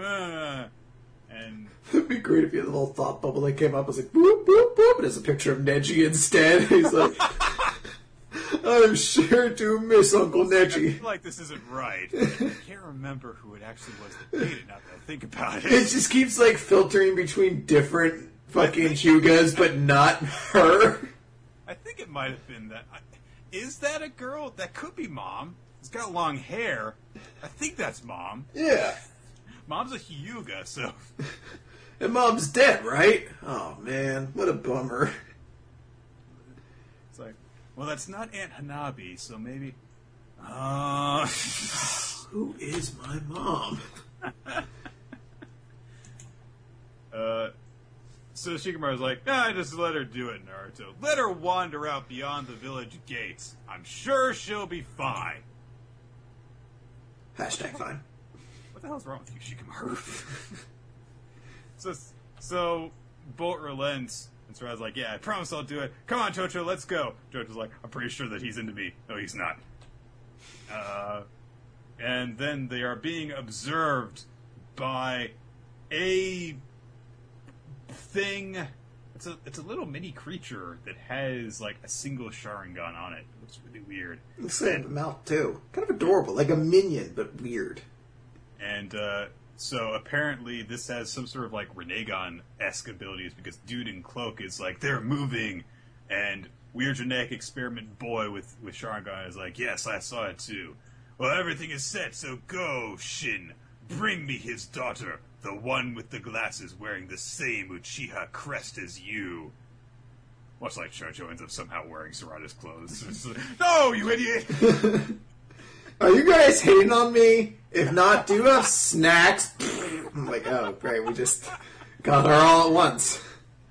S1: And
S2: it'd be great if you had a little thought bubble that came up. I was like, boop, boop, boop. And there's a picture of Neji instead. He's like, I'm sure to miss Uncle Neji.
S1: I feel like this isn't right. I can't remember who it actually was that made it, now that I think about it.
S2: It just keeps, filtering between different fucking Hyugas, but not her.
S1: I think it might have been that. Is that a girl? That could be Mom. It's got long hair. I think that's Mom.
S2: Yeah.
S1: Mom's a Hyuga, so...
S2: And Mom's dead, right? Oh, man. What a bummer.
S1: It's like, well, that's not Aunt Hanabi, so maybe...
S2: Who is my mom?
S1: So Shikamaru's like, just let her do it, Naruto. Let her wander out beyond the village gates. I'm sure she'll be fine.
S2: Hashtag fine.
S1: What the hell's wrong with you, Shikamaru? So Bolt relents, and Sarada's like, I promise I'll do it. Come on, Chocho, let's go. Chocho's like, I'm pretty sure that he's into me. No, he's not. And then they are being observed by a thing. It's a little mini creature that has a single Sharingan on it. It looks really weird.
S2: Looks like a mouth too. Kind of adorable, like a minion, but weird.
S1: And so apparently this has some sort of Rinnegan-esque abilities, because Dude in Cloak is they're moving, and Weird Genetic Experiment Boy with Sharingan is like, yes, I saw it too. Well, everything is set, so go, Shin. Bring me his daughter, the one with the glasses wearing the same Uchiha crest as you. Much like Chocho ends up somehow wearing Sarada's clothes. No, you idiot!
S2: Are you guys hating on me? If not, do you have snacks? I'm like, oh, great, we just got her all at once.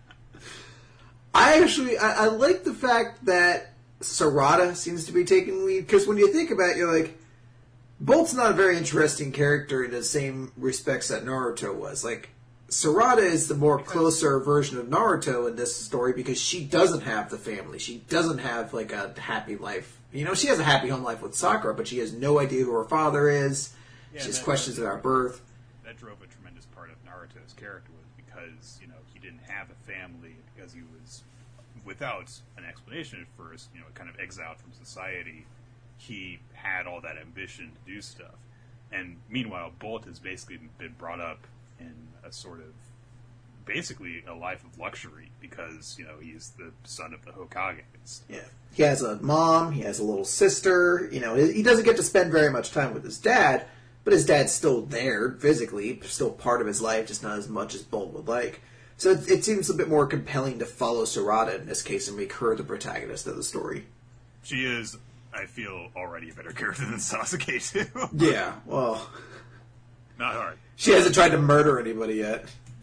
S2: I like the fact that Sarada seems to be taking the lead, because when you think about it, you're like, Bolt's not a very interesting character in the same respects that Naruto was. Sarada is the more closer version of Naruto in this story because she doesn't have the family. She doesn't have, a happy life. She has a happy home life with Sakura, but she has no idea who her father is. Yeah, she has questions about birth.
S1: That drove a tremendous part of Naruto's character was because, he didn't have a family, because he was, without an explanation at first, kind of exiled from society. He had all that ambition to do stuff. And meanwhile, Bolt has basically been brought up in a sort of, basically a life of luxury because, he's the son of the Hokage.
S2: Yeah. He has a mom, he has a little sister, he doesn't get to spend very much time with his dad, but his dad's still there, physically, still part of his life, just not as much as Bolt would like. So it seems a bit more compelling to follow Sarada in this case and make her the protagonist of the story.
S1: She is, I feel, already a better character than Sasuke, too.
S2: Yeah, well...
S1: Not hard.
S2: She hasn't tried to murder anybody yet.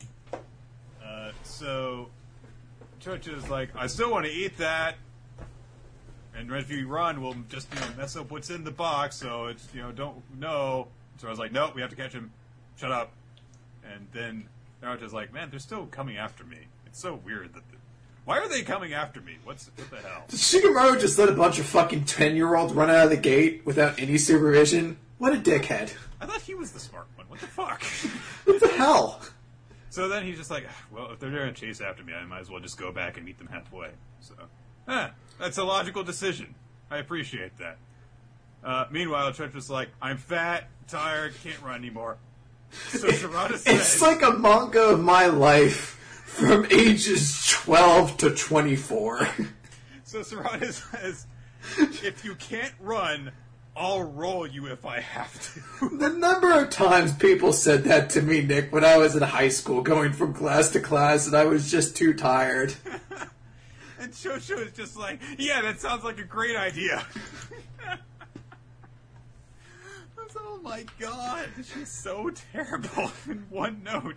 S1: So, Chocho's like, I still want to eat that. And if you run, we'll just, mess up what's in the box, so it's, don't know. So I was like, nope, we have to catch him. Shut up. And then Naruto's like, man, they're still coming after me. It's so weird that... Why are they coming after me? What the hell?
S2: Did Shikamaru just let a bunch of fucking 10-year-olds run out of the gate without any supervision? What a dickhead.
S1: I thought he was the smart one. What the fuck?
S2: What the hell?
S1: So then he's just like, well, if they're going to chase after me, I might as well just go back and meet them halfway. So, that's a logical decision. I appreciate that. Meanwhile, Chocho's like, I'm fat, tired, can't run anymore. So Sarada says...
S2: It's like a manga of my life from ages 12 to 24.
S1: So Sarada says, If you can't run, I'll roll you if I have to.
S2: The number of times people said that to me, Nick, when I was in high school, going from class to class, and I was just too tired.
S1: And Cho-Cho is just like, yeah, that sounds like a great idea. Oh my god, she's so terrible in one note.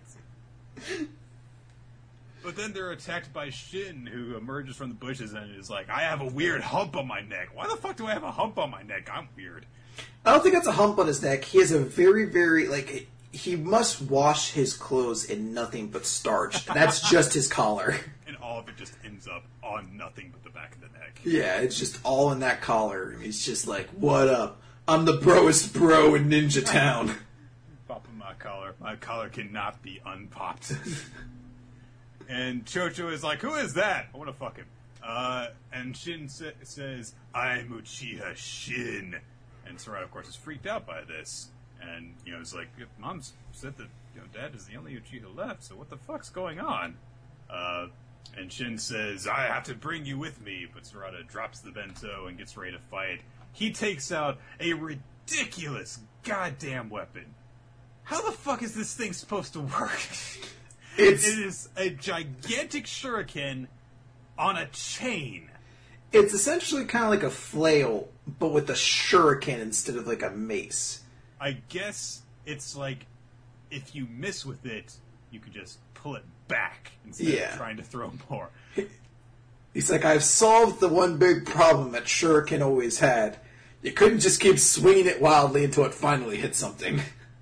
S1: But then they're attacked by Shin, who emerges from the bushes and is like, I have a weird hump on my neck. Why the fuck do I have a hump on my neck? I'm weird.
S2: I don't think that's a hump on his neck. He has a very, very, like, he must wash his clothes in nothing but starch. And that's just his collar.
S1: And all of it just ends up on nothing but the back of the neck.
S2: Yeah, it's just all in that collar. He's just like, what up? I'm the broest bro in Ninja Town.
S1: Popping my collar. My collar cannot be unpopped. And Cho-Cho is like, who is that? I want to fuck him. And Shin says, I'm Uchiha Shin. And Sarada, of course, is freaked out by this. And, it's like, Mom said that, Dad is the only Uchiha left, so what the fuck's going on? And Shin says, I have to bring you with me. But Sarada drops the bento and gets ready to fight. He takes out a ridiculous goddamn weapon. How the fuck is this thing supposed to work? It is a gigantic shuriken on a chain.
S2: It's essentially kind of like a flail, but with a shuriken instead of like a mace.
S1: I guess it's like, if you miss with it, you can just pull it back instead of trying to throw more.
S2: He's like, I've solved the one big problem that shuriken always had. You couldn't just keep swinging it wildly until it finally hit something.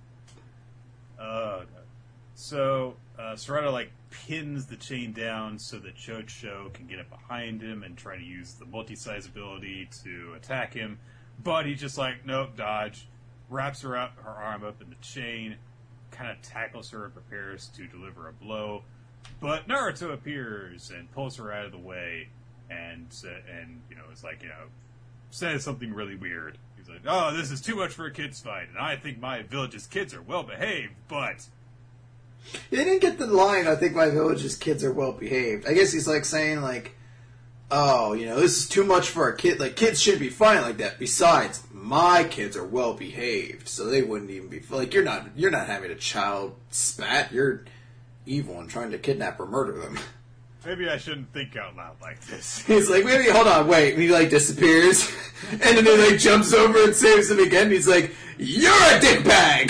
S1: So, Sarada, pins the chain down so that Cho-Cho can get it behind him and try to use the multi-size ability to attack him. But he's just like, nope, dodge. Wraps her arm up in the chain, kind of tackles her and prepares to deliver a blow. But Naruto appears and pulls her out of the way and it's like, says something really weird. He's like, oh, this is too much for a kid's fight, and I think my village's kids are well-behaved, but...
S2: He didn't get the line, I think my village's kids are well-behaved. I guess he's saying, oh, this is too much for a kid. Kids shouldn't be fighting like that. Besides, my kids are well-behaved, so they wouldn't even be... you're not having a child spat. You're evil and trying to kidnap or murder them.
S1: Maybe I shouldn't think out loud like this.
S2: He's like, maybe, hold on, wait. And he, disappears. And then he, jumps over and saves him again. He's like, you're a dickbag!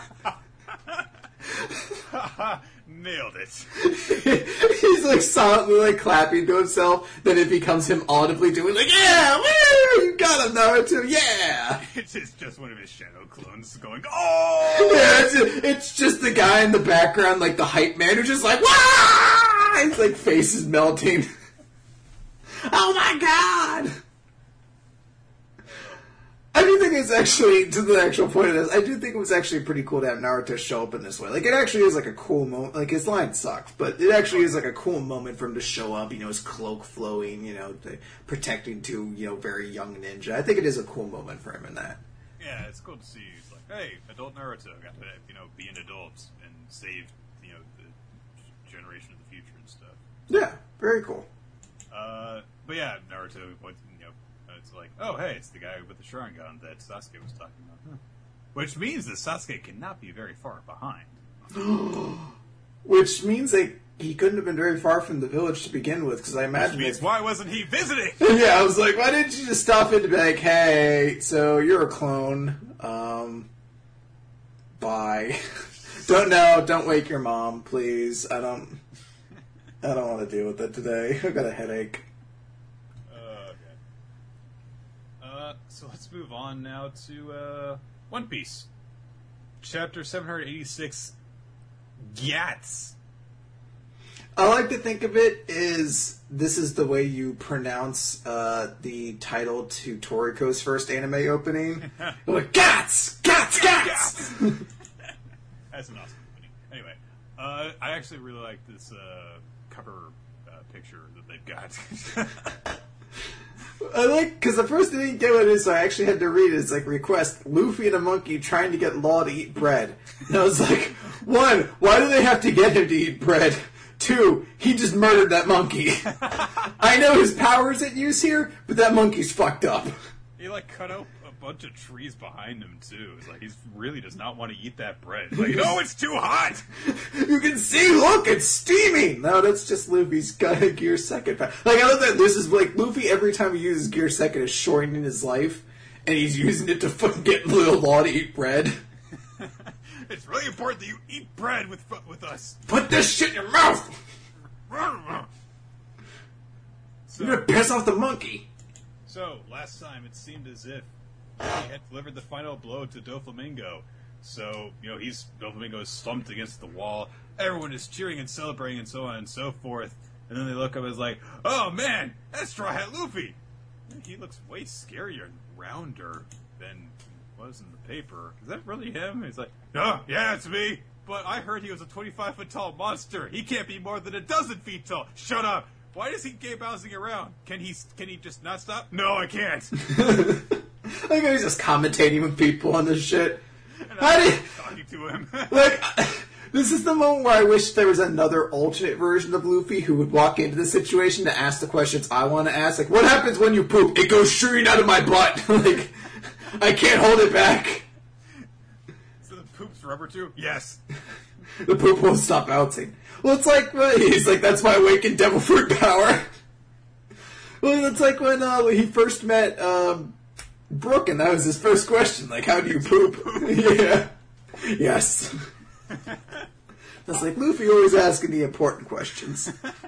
S1: Nailed it.
S2: He's, silently, clapping to himself. Then it becomes him audibly doing, yeah, woo! You got him, Naruto, yeah!
S1: It's just one of his shadow clones going, oh!
S2: Yeah, it's just the guy in the background, the hype man, who's just wah! His face is melting. Oh my god! I do think it's actually, to the actual point of this, I do think it was actually pretty cool to have Naruto show up in this way. It actually is a cool moment. His line sucked, but it actually is a cool moment for him to show up, his cloak flowing, protecting two, very young ninja. I think it is a cool moment for him in that.
S1: Yeah, it's cool to see. It's hey, adult Naruto got to, be an adult and save, the generation of the future and stuff.
S2: Yeah, very cool.
S1: But yeah, Naruto, it's like, oh hey, it's the guy with the Sharingan that Sasuke was talking about. Huh. Which means that Sasuke cannot be very far behind.
S2: Which means he couldn't have been very far from the village to begin with, because I imagine...
S1: Which means why wasn't he visiting?
S2: Yeah, I was like, why didn't you just stop in to be like, hey, so you're a clone, bye. Don't wake your mom, please. I don't want to deal with that today. I've got a headache.
S1: Okay. So let's move on now to One Piece. Chapter 786, Gyatz.
S2: I like to think of it as this is the way you pronounce the title to Toriko's first anime opening. You're like, Gyatz! Gyatz! Gyatz!
S1: That's an awesome opening. Anyway, I actually really like this cover picture that they've got.
S2: I like, because the first thing I didn't get what it is, so I actually had to read it. It's request, Luffy and a monkey trying to get Law to eat bread. And I was like, 1, why do they have to get him to eat bread? 2, he just murdered that monkey. I know his power's at use here, but that monkey's fucked up.
S1: He, like, cut out a bunch of trees behind him, too. It's like, he really does not want to eat that bread. Like, no, it's too hot!
S2: You can see, look, it's steaming! No, that's just Luffy's Gear Second. Like, I love that this is, like, Luffy, every time he uses Gear Second, is shortening his life, and he's using it to fucking get Little Law to eat bread.
S1: It's really important that you eat bread with us.
S2: Put this shit in your mouth! So, you're gonna piss off the monkey.
S1: So, last time it seemed as if he had delivered the final blow to Doflamingo. So, Doflamingo is slumped against the wall. Everyone is cheering and celebrating and so on and so forth. And then they look up and it's like, oh man, that's Straw Hat Luffy! He looks way scarier and rounder than was in the paper. Is that really him? He's like, no, yeah, it's me. But I heard he was a 25-foot tall monster. He can't be more than 12 feet tall. Shut up. Why does he keep bouncing around? Can he just not stop? No, I can't.
S2: Like he's just commentating with people on this shit.
S1: And I'm talking to him.
S2: Like, this is the moment where I wish there was another alternate version of Luffy who would walk into the situation to ask the questions I want to ask. Like, what happens when you poop? It goes shooting out of my butt. Like, I can't hold it back.
S1: So the poop's rubber too? Yes.
S2: The poop won't stop bouncing. Well, it's like, he's like, that's my awakened devil fruit power. Well, it's like when he first met Brooke, and that was his first question, like, how do you poop? Yeah. Yes. That's like, Luffy always asking the important questions.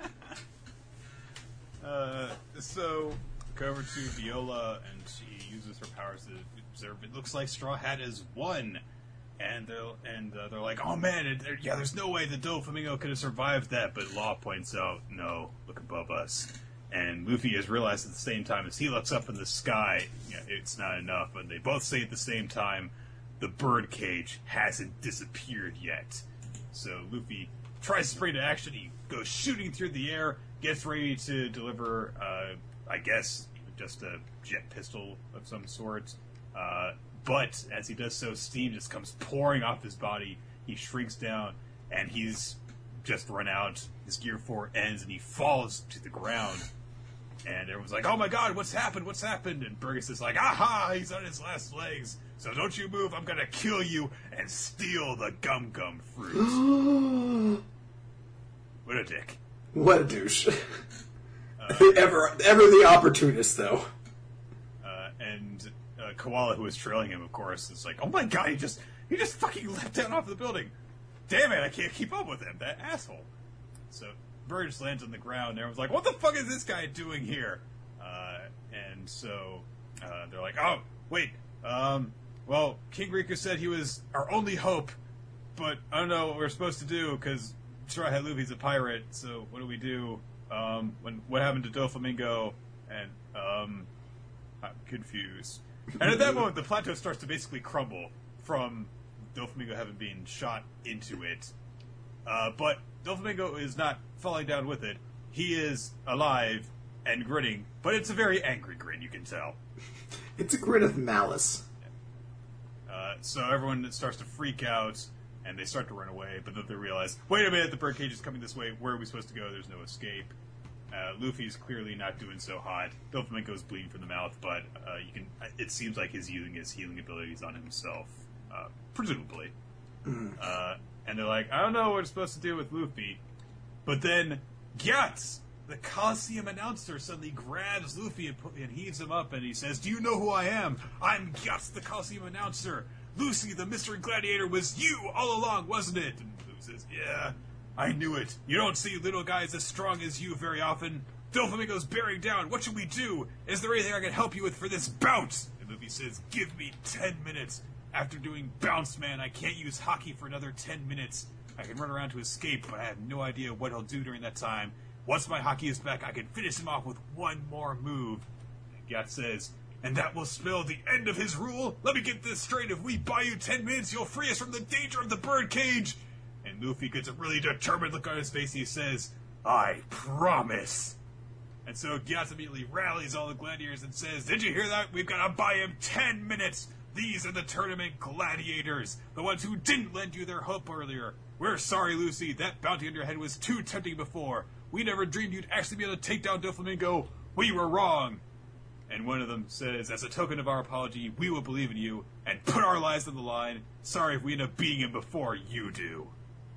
S1: So, go over to Viola, and she uses her powers to observe. It looks like Straw Hat is won. And they're like, oh man, there's no way the Doflamingo could have survived that. But Law points out, no, look above us. And Luffy has realized at the same time as he looks up in the sky, it's not enough. And they both say at the same time, the birdcage hasn't disappeared yet. So Luffy tries to spring to action. He goes shooting through the air, gets ready to deliver, I guess, just a jet pistol of some sort. But as he does so, steam just comes pouring off his body. He shrinks down, and he's just run out. His Gear 4 ends, and he falls to the ground. And everyone's like, oh my god, what's happened? What's happened? And Burgess is like, aha, he's on his last legs. So don't you move, I'm gonna kill you and steal the Gum Gum fruit. What a dick.
S2: What a douche. Ever the opportunist, though.
S1: And Koala, who was trailing him, of course, is like, oh my god, he just fucking leapt down off the building. Damn it, I can't keep up with him, that asshole. So Burgess lands on the ground, and everyone's like, what the fuck is this guy doing here? And so they're like, oh, wait, well, King Riku said he was our only hope, but I don't know what we're supposed to do, because Straw Hat Luffy's a pirate, so what do we do? What happened to Doflamingo? And, I'm confused. And at that moment, the plateau starts to basically crumble from Doflamingo having been shot into it. But Doflamingo is not falling down with it. He is alive and grinning, but it's a very angry grin, you can tell.
S2: It's a grin of malice.
S1: So everyone starts to freak out, and they start to run away, but then they realize, wait a minute, the birdcage is coming this way. Where are we supposed to go? There's no escape. Luffy's clearly not doing so hot. Doflamingo's bleeding from the mouth, but it seems like he's using his healing abilities on himself, presumably. And they're like, I don't know what we're supposed to do with Luffy. But then Gyatz, the Coliseum announcer, suddenly grabs Luffy and heaves him up, and he says, do you know who I am? I'm Gyatz, the Coliseum announcer. Lucy, the mystery gladiator, was you all along, wasn't it? And Luffy says, yeah, I knew it. You don't see little guys as strong as you very often. Doflamingo's bearing down. What should we do? Is there anything I can help you with for this bout? And Luffy says, give me 10 minutes. After doing Bounce Man, I can't use Haki for another 10 minutes. I can run around to escape, but I have no idea what he'll do during that time. Once my Haki is back, I can finish him off with one more move. And Gyatz says, and that will spell the end of his rule? Let me get this straight. If we buy you 10 minutes, you'll free us from the danger of the birdcage. And Luffy gets a really determined look on his face. He says, I promise. And so Gyatz immediately rallies all the gladiators and says, did you hear that? We've got to buy him 10 minutes. These are the tournament gladiators, the ones who didn't lend you their hope earlier. We're sorry, Lucy. That bounty on your head was too tempting before. We never dreamed you'd actually be able to take down Doflamingo. We were wrong. And one of them says, as a token of our apology, we will believe in you and put our lives on the line. Sorry if we end up beating him before you do.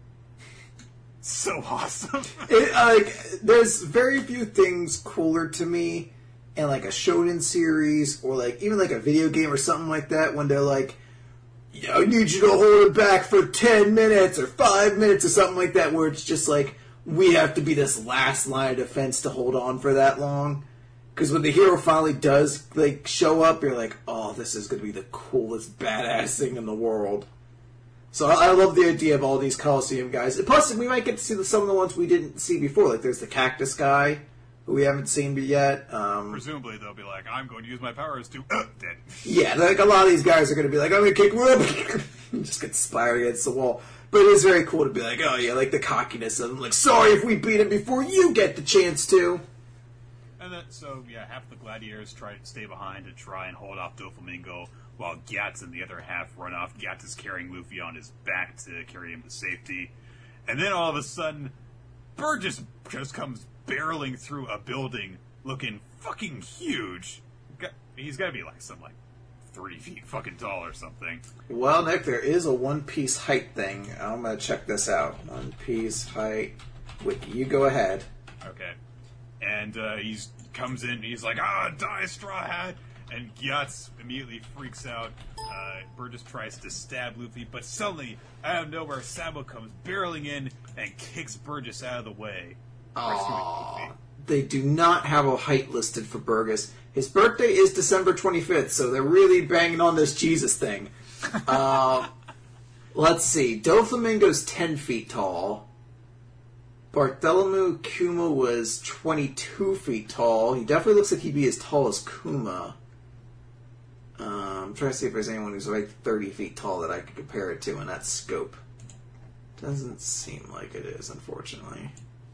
S1: So awesome.
S2: There's very few things cooler to me in like a shonen series or like even like a video game or something like that when they're like, I need you to hold it back for 10 minutes or 5 minutes or something like that, where it's just like, we have to be this last line of defense to hold on for that long. Because when the hero finally does like show up, you're like, oh, this is going to be the coolest badass thing in the world. So I love the idea of all these Coliseum guys. Plus, we might get to see some of the ones we didn't see before. Like, there's the cactus guy, who we haven't seen yet.
S1: Presumably, they'll be like, I'm going to use my powers to... dead.
S2: Yeah, like, a lot of these guys are going to be like, I'm going to kick Rip! and just get splattered against the wall. But it is very cool to be like, oh yeah, like the cockiness of them. Like, sorry if we beat him before you get the chance to.
S1: And then, so, yeah, half the gladiators try to stay behind to try and hold off Doflamingo, while Gyat's and the other half run off. Gyat is carrying Luffy on his back to carry him to safety. And then all of a sudden, Burgess just comes barreling through a building looking fucking huge. He's got to be like 3 feet fucking tall or something.
S2: Well, Nick, there is a One Piece height thing. I'm going to check this out. One Piece height. Wiki, you go ahead.
S1: Okay. And he comes in, and he's like, die, Straw Hat! And Gyatso immediately freaks out. Burgess tries to stab Luffy, but suddenly, out of nowhere, Sabo comes barreling in and kicks Burgess out of the way.
S2: Aww. They do not have a height listed for Burgess. His birthday is December 25th, so they're really banging on this Jesus thing. Let's see. Doflamingo's 10 feet tall. Bartholomew Kuma was 22 feet tall. He definitely looks like he'd be as tall as Kuma. I'm trying to see if there's anyone who's like 30 feet tall that I could compare it to in that scope. Doesn't seem like it is, unfortunately.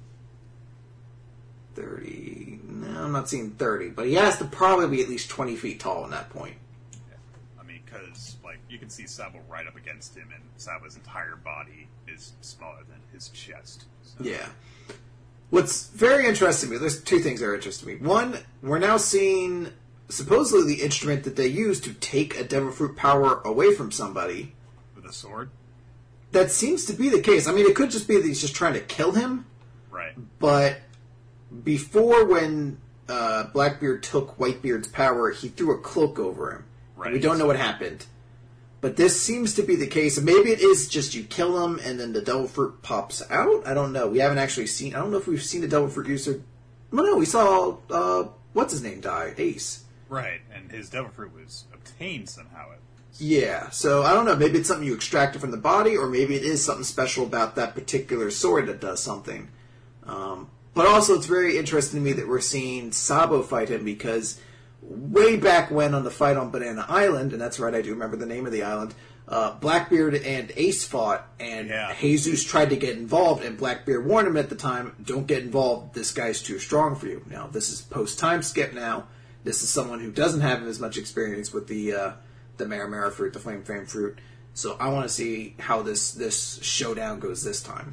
S2: 30... No, I'm not seeing 30, but he has to probably be at least 20 feet tall in that point.
S1: Yeah. I mean, because, like, you can see Sabo right up against him, and Sabo's entire body is smaller than his chest. So.
S2: Yeah. What's very interesting to me, there's two things that are interesting to me. One, we're now seeing supposedly the instrument that they use to take a Devil Fruit power away from somebody.
S1: With a sword?
S2: That seems to be the case. I mean, it could just be that he's just trying to kill him.
S1: Right.
S2: But before, when Blackbeard took Whitebeard's power, he threw a cloak over him. Right. We don't know what happened. But this seems to be the case. And maybe it is just you kill him and then the Devil Fruit pops out. I don't know. We haven't actually seen... I don't know if we've seen a Devil Fruit user... Well, no, we saw... what's his name die? Ace.
S1: Right, and his Devil Fruit was obtained somehow.
S2: Yeah, so I don't know. Maybe it's something you extracted from the body, or maybe it is something special about that particular sword that does something. But also, it's very interesting to me that we're seeing Sabo fight him, because way back when on the fight on Banana Island, and that's right, I do remember the name of the island, Blackbeard and Ace fought, and Jesus tried to get involved, and Blackbeard warned him at the time, don't get involved, this guy's too strong for you. Now, this is post-time skip now. This is someone who doesn't have as much experience with the Mara fruit, the Flame fruit. So I want to see how this showdown goes this time.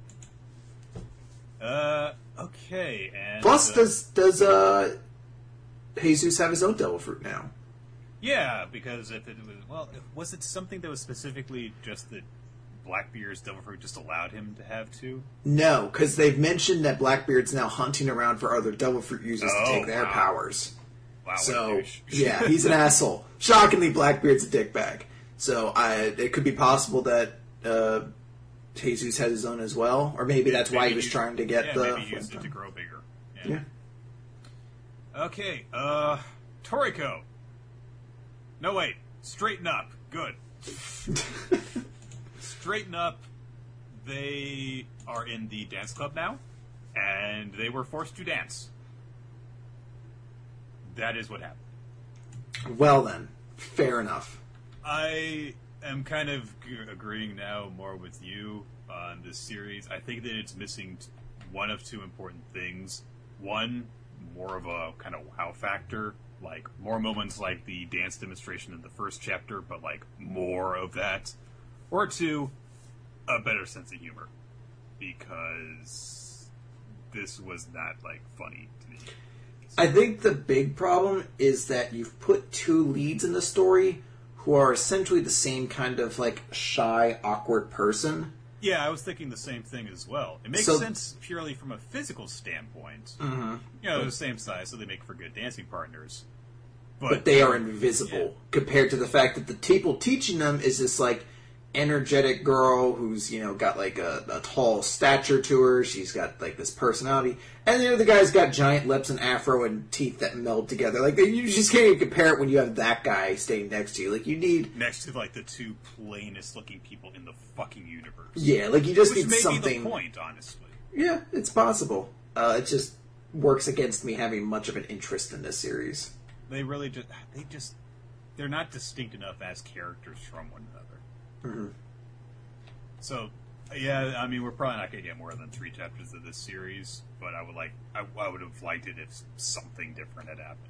S1: Okay. And,
S2: plus, does Jesus have his own Devil Fruit now?
S1: Yeah, because if it was it something that was specifically just that Blackbeard's Devil Fruit just allowed him to have two?
S2: No, because they've mentioned that Blackbeard's now hunting around for other Devil Fruit users to take their powers.
S1: Wow,
S2: so, yeah, he's an asshole. Shockingly, Blackbeard's a dickbag. So, it could be possible that Jesus has his own as well. Or maybe that's why he was trying to get the...
S1: maybe he used it to grow bigger. Yeah. Okay, Toriko. No, wait. Straighten up. Good. Straighten up. They are in the dance club now, and they were forced to dance. That is what happened.
S2: Well then, fair enough.
S1: I am kind of agreeing now more with you on this series. I think that it's missing one of two important things. One, more of a kind of wow factor, like more moments like the dance demonstration in the first chapter, but like more of that. Or two, a better sense of humor. Because this was not, like, funny to me.
S2: I think the big problem is that you've put two leads in the story who are essentially the same kind of, like, shy, awkward person.
S1: Yeah, I was thinking the same thing as well. It makes sense purely from a physical standpoint.
S2: Mm-hmm.
S1: You know, they're the same size, so they make for good dancing partners.
S2: But they are invisible compared to the fact that the people teaching them is this, like, energetic girl who's, you know, got, like, a tall stature to her. She's got, like, this personality. And the other guy's got giant lips and afro and teeth that meld together. Like, you just can't even compare it when you have that guy staying next to you. Like, you need...
S1: Next to, like, the two plainest-looking people in the fucking universe.
S2: Yeah, like, you just need
S1: something...
S2: something...
S1: Which may be the point, honestly.
S2: Yeah, it's possible. It just works against me having much of an interest in this series.
S1: They really just... They're not distinct enough as characters from one another.
S2: Mm-hmm.
S1: So, yeah, I mean, we're probably not going to get more than 3 chapters of this series, but I would have liked it if something different had happened.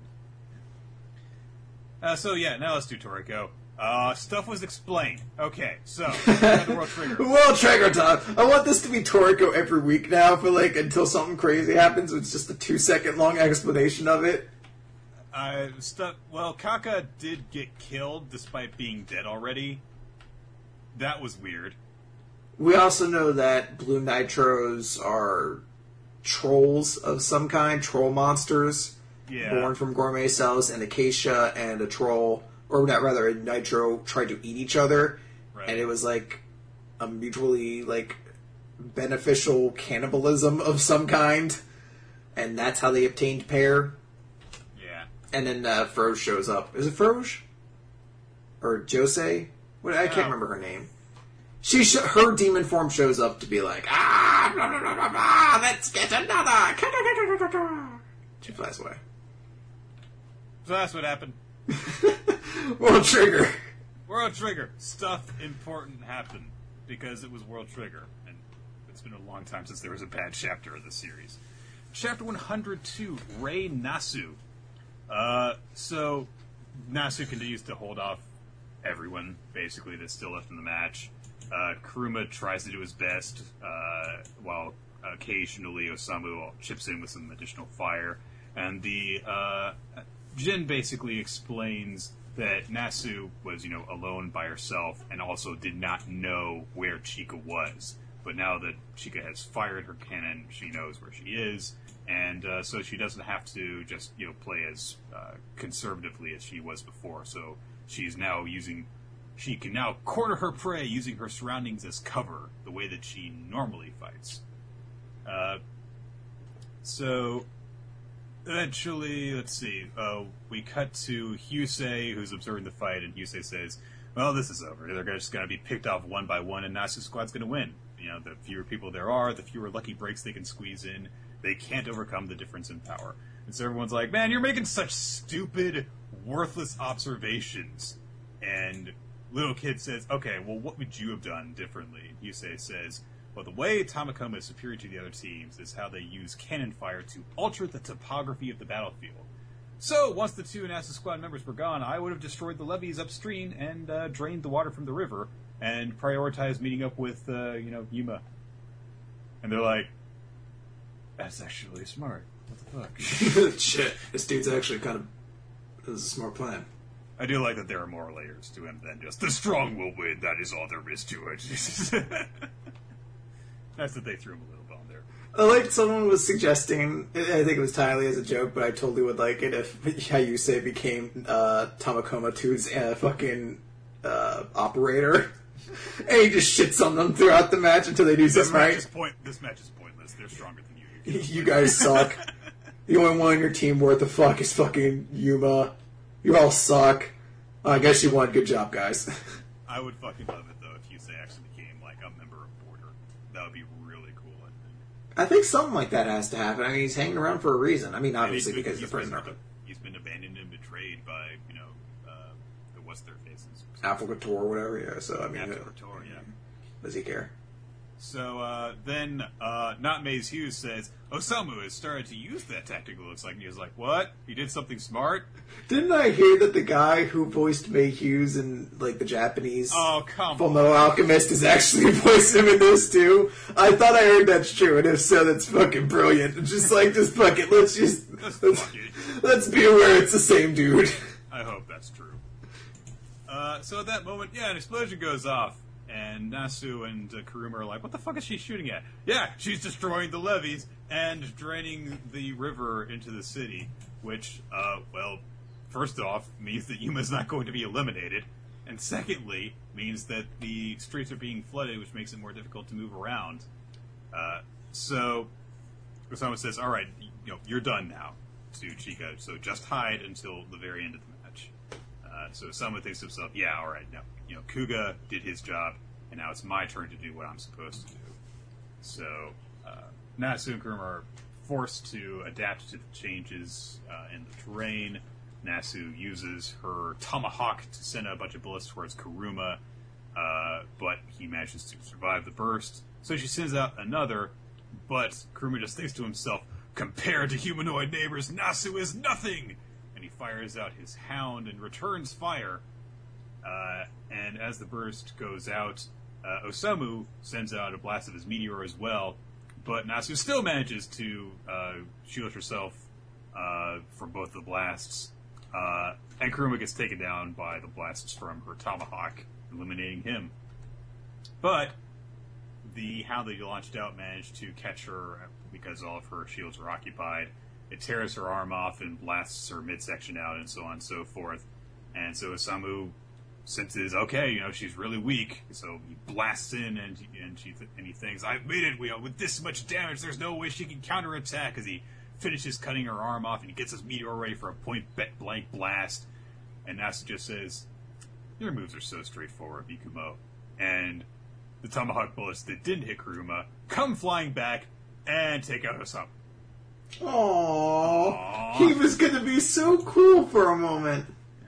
S1: So yeah, now let's do Toriko. Stuff was explained. Okay, so World Trigger.
S2: World Trigger time. I want this to be Toriko every week now for like until something crazy happens. It's just a 2-second long explanation of it.
S1: Well, Kaka did get killed despite being dead already. That was weird.
S2: We also know that Blue Nitros are trolls of some kind, troll monsters, born from gourmet cells, and Acacia and a troll, or not, rather, a Nitro tried to eat each other, and it was like a mutually like beneficial cannibalism of some kind, and that's how they obtained pair.
S1: Yeah.
S2: And then Froge shows up. Is it Froge? Or Jose? I can't remember her name. Her demon form shows up to be like, blah, blah, blah, blah, blah, let's get another. She flies away.
S1: So that's what happened.
S2: World Trigger.
S1: World Trigger. Stuff important happened because it was World Trigger. And it's been a long time since there was a bad chapter of the series. Chapter 102, Rei Nasu. So Nasu continues to hold off everyone, basically, that's still left in the match. Kuruma tries to do his best, while occasionally Osamu chips in with some additional fire. And the Jin basically explains that Nasu was, alone by herself and also did not know where Chika was. But now that Chika has fired her cannon, she knows where she is, and so she doesn't have to just, play as conservatively as she was before. So she can now corner her prey using her surroundings as cover, the way that she normally fights. So eventually, let's see, we cut to Hyusei, who's observing the fight, and Hyusei says, well, this is over. They're just going to be picked off one by one, and Nasu's squad's going to win. The fewer people there are, the fewer lucky breaks they can squeeze in. They can't overcome the difference in power. And so everyone's like, man, you're making such stupid, worthless observations. And little kid says, okay, well, what would you have done differently? Hyusei says, well, the way Tamakoma is superior to the other teams is how they use cannon fire to alter the topography of the battlefield. So, once the two NASA squad members were gone, I would have destroyed the levees upstream and drained the water from the river and prioritized meeting up with, Yuma. And they're like, that's actually smart. What the
S2: fuck? Shit, this dude's actually this is a smart plan.
S1: I do like that there are more layers to him than just, the strong will win, that is all there is to it. Nice that they threw him a little bone there.
S2: I like someone was suggesting, I think it was entirely as a joke, but I totally would like it if Hyusei became Tamakoma 2's fucking operator. And he just shits on them throughout the match until they do something right.
S1: This match is pointless. They're stronger than you.
S2: You guys suck. The only one in your team worth a fuck is fucking Yuma. You all suck. I guess you won. Good job, guys.
S1: I would fucking love it, though, if Hyusei actually became, like, a member of Border. That would be really cool, I think.
S2: I think something like that has to happen. I mean, he's hanging around for a reason. I mean, obviously, because he's the prisoner.
S1: He's been abandoned and betrayed by, what's their faces?
S2: Alpha Couture or whatever, yeah. So, I mean...
S1: Alpha Couture, yeah.
S2: Does he care?
S1: So then, not Maze Hughes says, Osamu has started to use that tactic, it looks like. And he was like, what? He did something smart?
S2: Didn't I hear that the guy who voiced May Hughes in, like, the Japanese Fullmetal Alchemist is actually voicing him in this, too? I thought I heard that's true, and if so, that's fucking brilliant. Just fuck it. Let's be aware it's the same dude.
S1: I hope that's true. So at that moment, an explosion goes off. And Nasu and Kuruma are like, what the fuck is she shooting at? Yeah, she's destroying the levees and draining the river into the city. Which, first off, means that Yuma's not going to be eliminated. And secondly, means that the streets are being flooded, which makes it more difficult to move around. So Osamu says, alright, you're done now to Chika, so just hide until the very end of the match. So Osamu thinks to himself, yeah, alright, no. Kuga did his job, and now it's my turn to do what I'm supposed to do. So, Nasu and Kuruma are forced to adapt to the changes in the terrain. Nasu uses her tomahawk to send a bunch of bullets towards Kuruma, but he manages to survive the burst. So she sends out another, but Kuruma just thinks to himself, compared to humanoid neighbors, Nasu is nothing! And he fires out his hound and returns fire. And as the burst goes out, Osamu sends out a blast of his meteor as well, but Nasu still manages to shield herself from both the blasts, and Kuruma gets taken down by the blasts from her tomahawk, eliminating him. But the hound that he launched out managed to catch her because all of her shields were occupied. It tears her arm off and blasts her midsection out, and so on and so forth. And so Osamu senses, okay, she's really weak, so he blasts in, and he thinks, I've made it, with this much damage, there's no way she can counterattack, as he finishes cutting her arm off, and he gets his meteor ready for a point-blank blast, and Nasu just says, your moves are so straightforward, Mikumo, and the tomahawk bullets that didn't hit Kuruma come flying back and take out Osamu.
S2: Aww. He was gonna be so cool for a moment.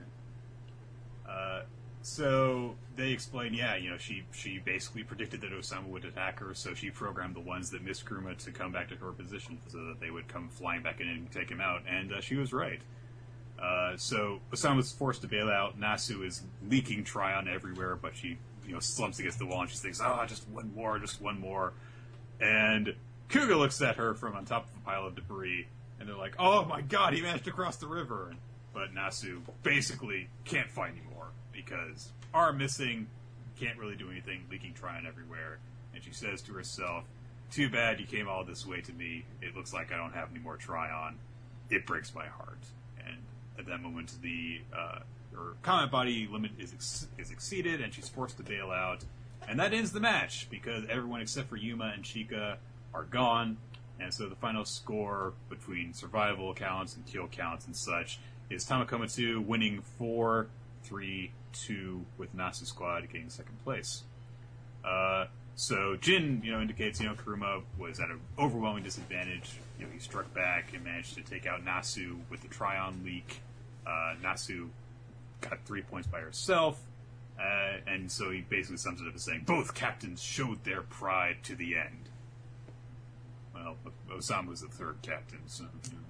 S1: So they explain, she basically predicted that Osamu would attack her, so she programmed the ones that missed Kuruma to come back to her position so that they would come flying back in and take him out, and she was right. So Osamu was forced to bail out. Nasu is leaking Tryon everywhere, but she slumps against the wall, and she thinks, just one more. And Kuga looks at her from on top of a pile of debris, and they're like, oh my god, he managed to cross the river. But Nasu basically can't fight anymore, because arm missing, can't really do anything, leaking Tryon everywhere. And she says to herself, too bad you came all this way to me. It looks like I don't have any more Tryon. It breaks my heart. And at that moment, her combat body limit is exceeded, and she's forced to bail out. And that ends the match, because everyone except for Yuma and Chika are gone. And so the final score between survival counts and kill counts and such is Tamakomatsu winning 4-3-2 with Nasu squad getting second place. So Jin, indicates, Kuruma was at an overwhelming disadvantage. He struck back and managed to take out Nasu with the Tryon leak. Nasu got 3 points by herself. And so he basically sums it up as saying, both captains showed their pride to the end. Well, Osamu was the third captain, so...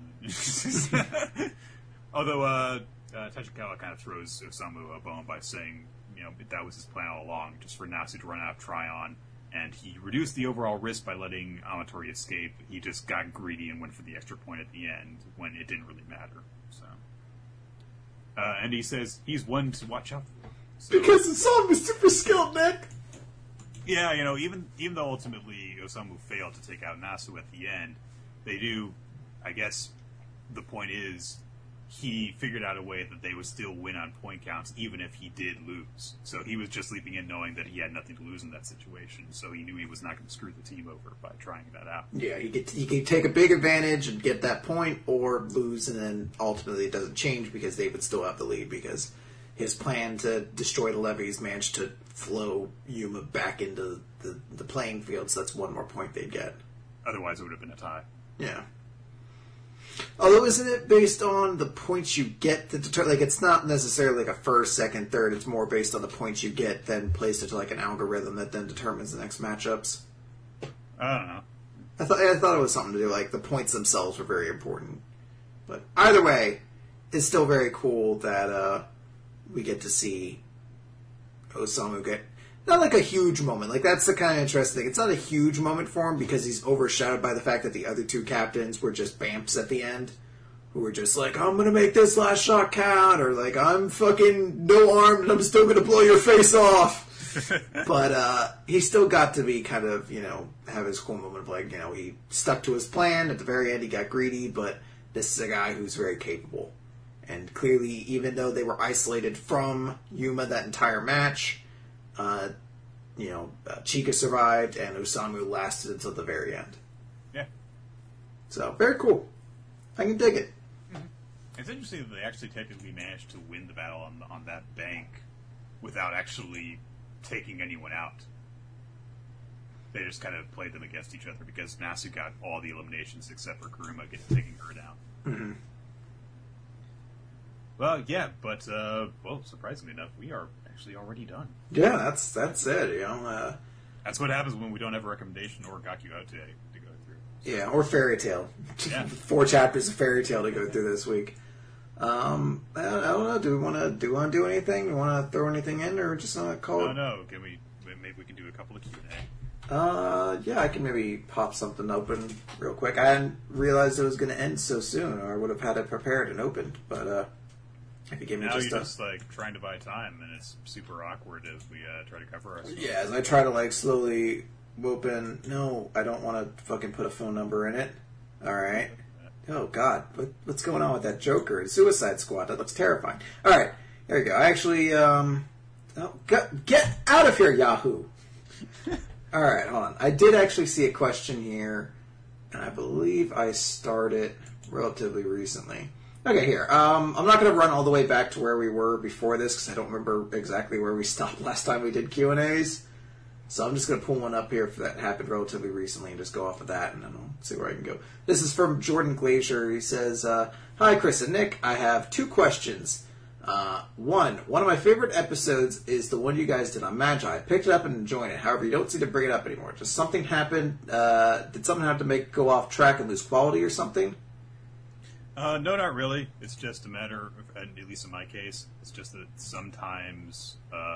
S1: Although, Tachikawa kind of throws Osamu a bone by saying, that was his plan all along, just for Nasu to run out of Tryon, and he reduced the overall risk by letting Amatori escape. He just got greedy and went for the extra point at the end, when it didn't really matter, so... and he says he's one to watch out for. So,
S2: because Osamu's super skilled, Nick!
S1: Yeah, even though ultimately Osamu failed to take out Nasu at the end, they do, I guess, the point is, he figured out a way that they would still win on point counts, even if he did lose. So he was just leaping in knowing that he had nothing to lose in that situation, so he knew he was not going to screw the team over by trying that out.
S2: Yeah, he could take a big advantage and get that point, or lose, and then ultimately it doesn't change because they would still have the lead, because his plan to destroy the levees managed to flow Yuma back into the playing field, so that's one more point they'd get.
S1: Otherwise it would have been a tie.
S2: Yeah. Although, isn't it based on the points you get to determine? Like, it's not necessarily like a first, second, third. It's more based on the points you get, then placed into like an algorithm that then determines the next matchups.
S1: I don't know.
S2: I thought it was something to do, like, the points themselves were very important. But either way, it's still very cool that we get to see Osamu get, not like a huge moment. Like, that's the kind of interesting thing. It's not a huge moment for him because he's overshadowed by the fact that the other two captains were just bamps at the end. Who were just like, I'm gonna make this last shot count, or like, I'm fucking no armed and I'm still gonna blow your face off. But he still got to be kind of, have his cool moment of like, he stuck to his plan. At the very end, he got greedy, but this is a guy who's very capable. And clearly, even though they were isolated from Yuma that entire match, Chika survived and Osamu lasted until the very end.
S1: Yeah.
S2: So, very cool. I can dig it.
S1: Mm-hmm. It's interesting that they actually technically managed to win the battle on that bank without actually taking anyone out. They just kind of played them against each other because Nasu got all the eliminations except for Kuruma taking her down.
S2: Mm-hmm.
S1: Well, yeah, but surprisingly enough, we are actually already done.
S2: Yeah, that's it.
S1: That's what happens when we don't have a recommendation or Gaku out today to go through.
S2: Yeah, or Fairy Tail.
S1: Yeah.
S2: 4 chapters of Fairy Tail to go through this week. I don't know. Do we want to do anything? Do we want to throw anything in, or just call it?
S1: No. Maybe we can do a couple of Q&A.
S2: Yeah, I can maybe pop something open real quick. I hadn't realized it was going to end so soon, or I would have had it prepared and opened. But if you give me
S1: now
S2: just
S1: you're just like trying to buy time, and it's super awkward as we try to cover ourselves.
S2: Yeah, as I try to like slowly open. No, I don't want to fucking put a phone number in it. All right. Oh God, what's going on with that Joker? Suicide Squad. That looks terrifying. All right, there we go. I actually, get out of here, Yahoo. All right, hold on. I did actually see a question here, and I believe I started relatively recently. Okay, here. I'm not going to run all the way back to where we were before this because I don't remember exactly where we stopped last time we did Q&As. So I'm just going to pull one up here that happened relatively recently and just go off of that, and then I'll see where I can go. This is from Jordan Glacier. He says, Hi, Chris and Nick. I have 2 questions. One of my favorite episodes is the one you guys did on Magi. I picked it up and enjoyed it. However, you don't seem to bring it up anymore. Just something happened. Did something have to make it go off track and lose quality or something?
S1: No, not really. It's just a matter of, at least in my case, it's just that sometimes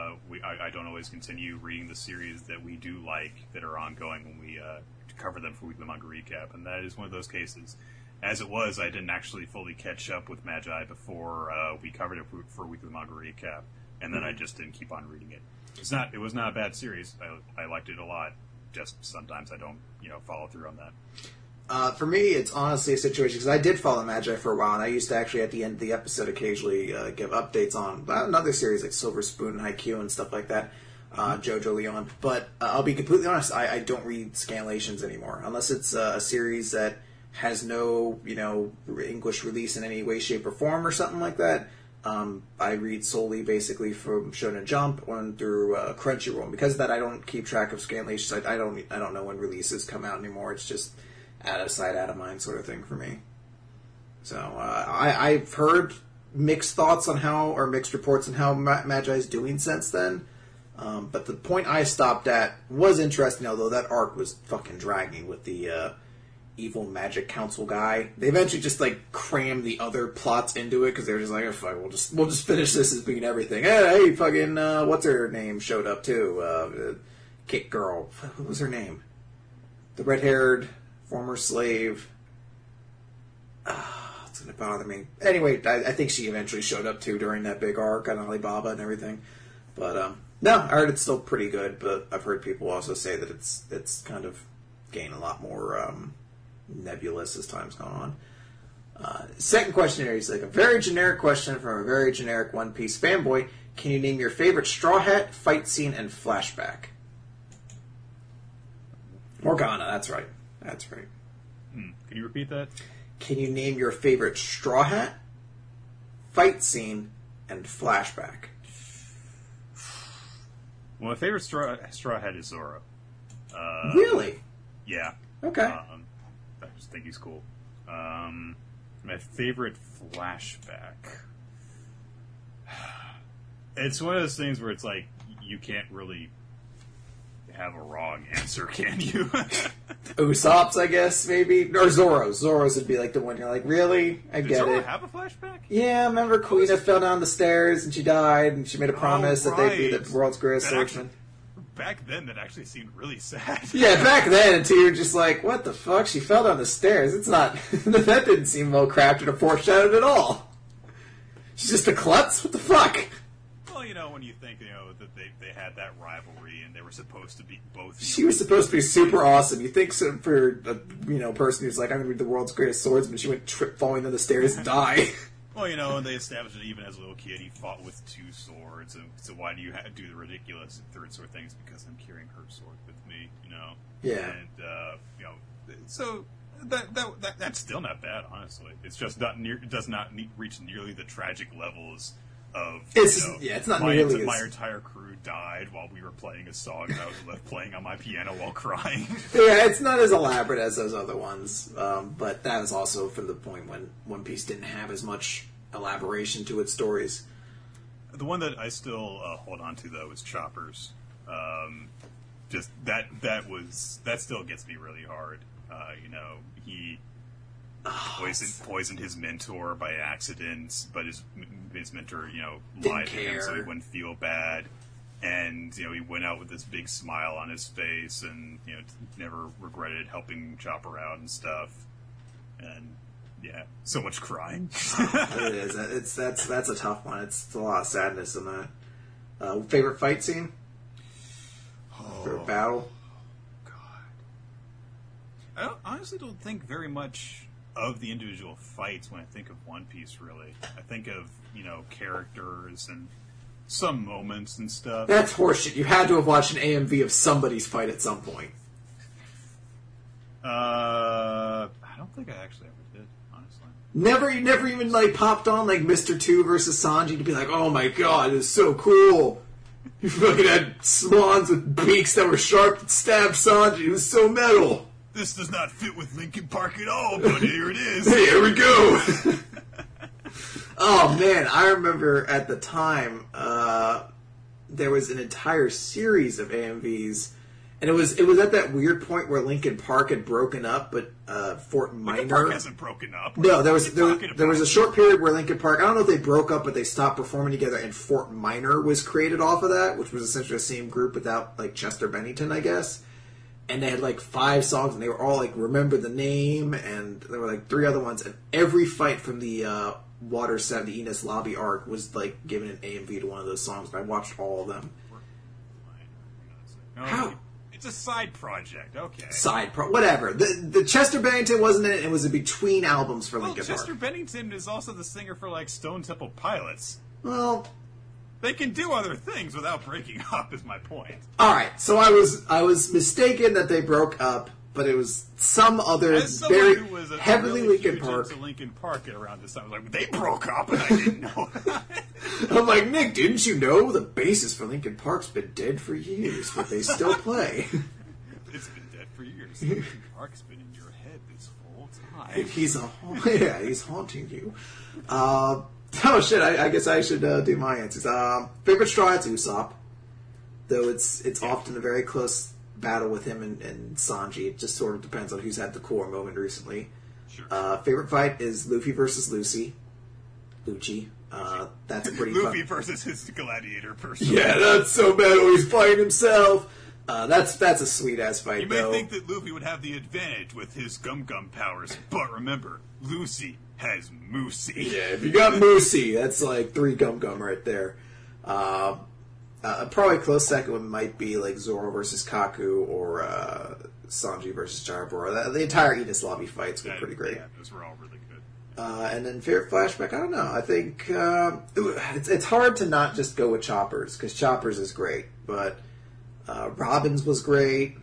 S1: I don't always continue reading the series that we do like that are ongoing when we cover them for Weekly Manga Recap, and that is one of those cases. As it was, I didn't actually fully catch up with Magi before we covered it for Weekly Manga Recap, and then I just didn't keep on reading it. It was not a bad series. I liked it a lot. Just sometimes I don't, follow through on that.
S2: For me, it's honestly a situation, because I did follow Magi for a while, and I used to actually, at the end of the episode, occasionally give updates on another series like Silver Spoon and Haikyuu and stuff like that, JoJo Leon. But I'll be completely honest, I don't read scanlations anymore, unless it's a series that has no, English release in any way, shape, or form or something like that. I read solely, basically, from Shonen Jump on through Crunchyroll. And because of that, I don't keep track of scanlations. I don't know when releases come out anymore. It's just out of sight, out of mind sort of thing for me. So I've heard mixed thoughts on or mixed reports on how Magi's doing since then. But the point I stopped at was interesting, although that arc was fucking dragging with the evil magic council guy. They eventually just crammed the other plots into it because they were just like, oh, fuck, we'll just finish this as being everything. Hey, fucking what's her name showed up too? Kick girl. What was her name? The red-haired former slave. It's going to bother me. Anyway, I think she eventually showed up, too, during that big arc on Alibaba and everything. But, no, I heard it's still pretty good, but I've heard people also say that it's kind of gained a lot more nebulous as time's gone on. Second question here is a very generic question from a very generic One Piece fanboy. Can you name your favorite Straw Hat, fight scene, and flashback? Morgana, that's right. That's right.
S1: Can you repeat that?
S2: Can you name your favorite Straw Hat, fight scene, and flashback?
S1: Well, my favorite Straw Hat is Zoro.
S2: Really?
S1: Yeah.
S2: Okay.
S1: I just think he's cool. My favorite flashback. It's one of those things where it's like, you can't really have a wrong answer, can you?
S2: Usopp's, I guess, maybe. Or Zoro's. Zoro's would be like the one you're like, really? I
S1: Did
S2: get
S1: Zoro
S2: it.
S1: have a flashback?
S2: Yeah, remember Kuina fell down the stairs and she died and she made a promise that they'd be the world's greatest swordsman.
S1: Back then, that actually seemed really sad.
S2: Yeah, back then, until you're just like, what the fuck? She fell down the stairs. It's not... that didn't seem well crafted or foreshadowed at all. She's just a klutz? What the fuck?
S1: Well, when you think, that they had that rivalry and they were supposed to be both...
S2: She was supposed to be super awesome. You think so for a person who's like, I'm going to be the world's greatest swordsman, she went falling down the stairs and die.
S1: Well, and they established it even as a little kid. He fought with 2 swords, and so why do you do the ridiculous third sword things? Because I'm carrying her sword with me,
S2: Yeah.
S1: And so that's still not bad, honestly. It's just not it does not reach nearly the tragic levels of.
S2: It's not nearly
S1: my entire crew died while we were playing a song, and I was left playing on my piano while crying.
S2: Yeah, it's not as elaborate as those other ones, but that was also from the point when One Piece didn't have as much elaboration to its stories.
S1: The one that I still hold on to, though, is Chopper's. Just that still gets me really hard. He poisoned his mentor by accident, but his mentor, lied to him so he wouldn't feel bad. And, he went out with this big smile on his face and, never regretted helping Chopper out and stuff. And, yeah, so much crying.
S2: It is. That's a tough one. It's a lot of sadness in that. Favorite fight scene? For a battle?
S1: God. I honestly don't think very much of the individual fights when I think of One Piece, really. I think of, characters and some moments and stuff.
S2: That's horseshit. You had to have watched an AMV of somebody's fight at some point.
S1: I don't think I actually ever did, honestly.
S2: You never even popped on Mr. 2 versus Sanji to be like, oh my god, it's so cool. You fucking had swans with beaks that were sharp that stabbed Sanji. It was so metal.
S1: This does not fit with Linkin Park at all, but here it is.
S2: Hey, here we go. Oh man, I remember at the time there was an entire series of AMVs, and it was at that weird point where Linkin Park had broken up, but Fort Minor.
S1: Linkin Park hasn't broken up.
S2: No, there was a short period where Linkin Park, I don't know if they broke up, but they stopped performing together, and Fort Minor was created off of that, which was essentially the same group without Chester Bennington, I guess. And they had 5 songs, and they were all Remember the Name, and there were 3 other ones, and every fight from the Water 7, the Enos Lobby arc, was given an AMV to one of those songs, and I watched all of them. How?
S1: It's a side project, okay.
S2: Whatever. The Chester Bennington wasn't in it, it was a between albums for Linkin Park.
S1: Chester Bennington is also the singer for Stone Temple Pilots.
S2: Well,
S1: they can do other things without breaking up, is my point.
S2: Alright, so I was mistaken that they broke up, but it was some other very heavily Linkin Park.
S1: Linkin Park around this time. I was like, they broke up and I didn't know.
S2: I'm like, Nick, didn't you know the bassist for Linkin Park's been dead for years, but they still play?
S1: It's been dead for years. Linkin Park's been in your head this whole time.
S2: He's haunting you. Oh shit! I guess I should do my answers. Favorite straw, it's Usopp, though it's often a very close battle with him and Sanji. It just sort of depends on who's had the core moment recently.
S1: Sure.
S2: Favorite fight is Luffy versus Lucci. That's a pretty
S1: Luffy versus his gladiator person.
S2: Yeah, that's so bad. Oh, he's fighting himself. That's a sweet ass fight.
S1: You may think that Luffy would have the advantage with his Gum powers, but remember, Lucy has Moosey.
S2: Yeah, if you got Moosey, that's 3 Gum right there. Probably a close second one might be Zoro versus Kaku or Sanji versus Chihabura. The entire Enos Lobby fights were pretty great.
S1: Yeah, those were all really good.
S2: And then favorite flashback, I don't know. I think it's hard to not just go with Choppers, because Choppers is great, but Robin's was great.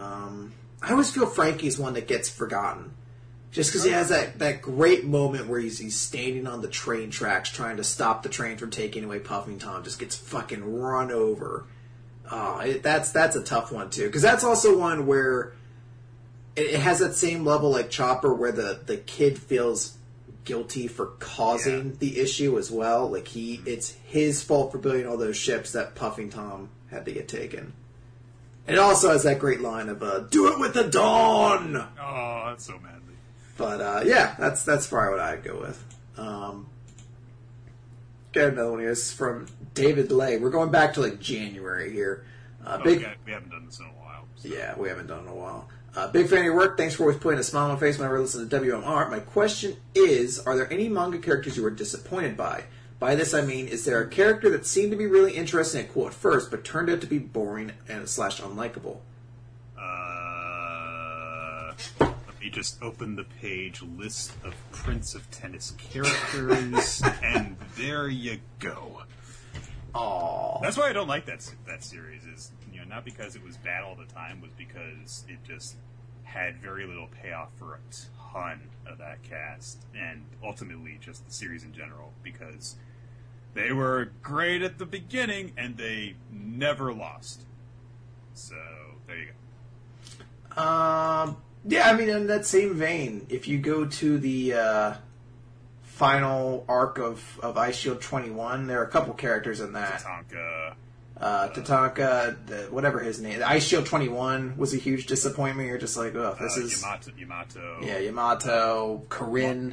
S2: I always feel Frankie's one that gets forgotten. Just because he has that great moment where he's standing on the train tracks trying to stop the train from taking away Puffing Tom, just gets fucking run over. That's a tough one, too. Because that's also one where it has that same level like Chopper, where the kid feels guilty for causing the issue as well. It's his fault for building all those ships that Puffing Tom had to get taken. And it also has that great line of, do it with the dawn!
S1: Oh, that's so manly.
S2: But, yeah, that's probably what I'd go with. Got another one here. This is from David Lay. We're going back to, like, January here.
S1: We haven't done this in a while. So.
S2: Yeah, we haven't done it in a while. Big fan of your work. Thanks for always putting a smile on my face whenever I listen to WMR. My question is, are there any manga characters you were disappointed by? By this I mean, is there a character that seemed to be really interesting and cool at first, but turned out to be boring and / unlikable?
S1: Let me just open the page list of Prince of Tennis characters, and there you go.
S2: Aww.
S1: That's why I don't like that series. Is not because it was bad all the time, was because it just had very little payoff for a ton of that cast, and ultimately just the series in general, because they were great at the beginning and they never lost. So there you go.
S2: Yeah, I mean, in that same vein, if you go to the final arc of Ice Shield 21, there are a couple characters in that. Tatanka, whatever his name. Ice Shield 21 was a huge disappointment. You're just like, oh, this is...
S1: Yamato.
S2: Yeah, Yamato, Corinne,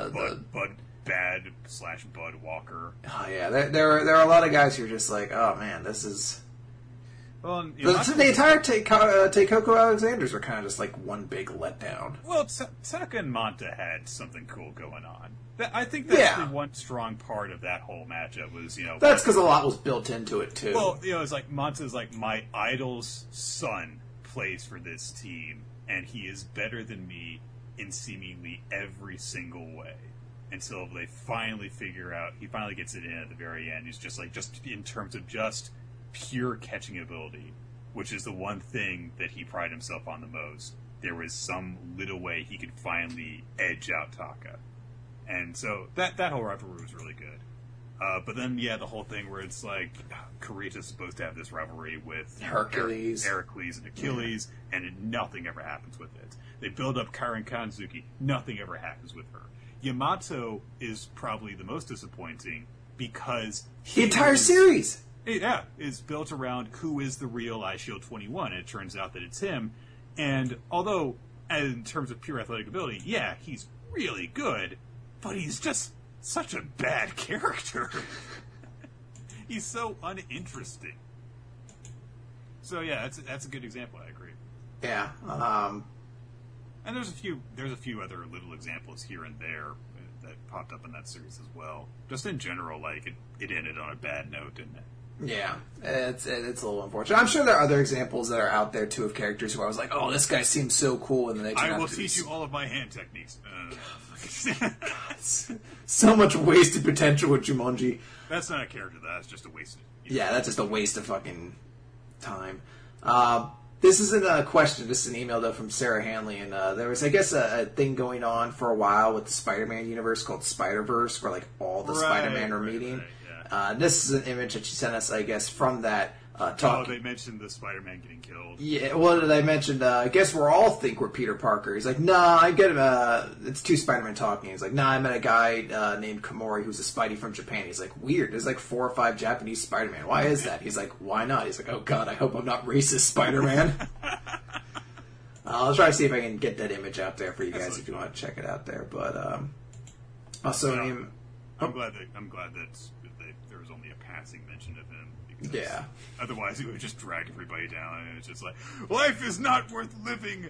S1: Bud Walker.
S2: Oh, yeah, there are a lot of guys who are just like, oh, man, this is... Well, the entire Teikoko Alexanders were kind of just like one big letdown.
S1: Well, Tanaka and Manta had something cool going on. I think that's the one strong part of that whole matchup was,
S2: That's because a lot was built into it, too.
S1: Well, it's like, Manta's like, my idol's son plays for this team, and he is better than me in seemingly every single way. Until they finally figure out, he finally gets it in at the very end. He's just in terms of just pure catching ability, which is the one thing that he prided himself on the most. There was some little way he could finally edge out Taka. And so that whole rivalry was really good. But then, the whole thing where it's like, Kurita's supposed to have this rivalry with
S2: Heracles
S1: and Achilles, and nothing ever happens with it. They build up Karen Kanzuki, nothing ever happens with her. Yamato is probably the most disappointing because
S2: the entire series
S1: is built around who is the real Ice Shield 21, and it turns out that it's him. And although, in terms of pure athletic ability, he's really good, but he's just such a bad character. He's so uninteresting. So that's a good example. I agree.
S2: Yeah.
S1: And there's a few other little examples here and there that popped up in that series as well. Just in general, like it ended on a bad note, didn't it?
S2: Yeah, it's a little unfortunate. I'm sure there are other examples that are out there too of characters who I was like, oh, this guy seems so cool, and then they turn
S1: I will teach you all of my hand techniques.
S2: So much wasted potential with Jumanji.
S1: That's not a character. That's just a waste.
S2: Yeah, that's just a waste of fucking time. This isn't a question. This is an email, though, from Sarah Hanley. And there was, I guess, a thing going on for a while with the Spider-Man universe called Spider-Verse, where, like, all the Spider-Man are meeting. This is an image that she sent us, I guess, from that talk.
S1: Oh, they mentioned the Spider-Man getting killed.
S2: Yeah, well, they mentioned, I guess we all think we're Peter Parker. He's like, nah, I get him. It's two Spider-Man talking. He's like, nah, I met a guy named Komori who's a Spidey from Japan. He's like, weird. There's like 4 or 5 Japanese Spider-Man. Why is that? He's like, why not? He's like, oh, God, I hope I'm not racist, Spider-Man. I'll try to see if I can get that image out there for you guys if you want to check it out there. But also,
S1: I'm glad that there was only a passing mention of him.
S2: Yeah.
S1: Otherwise, it would just drag everybody down, and it's just like, life is not worth living.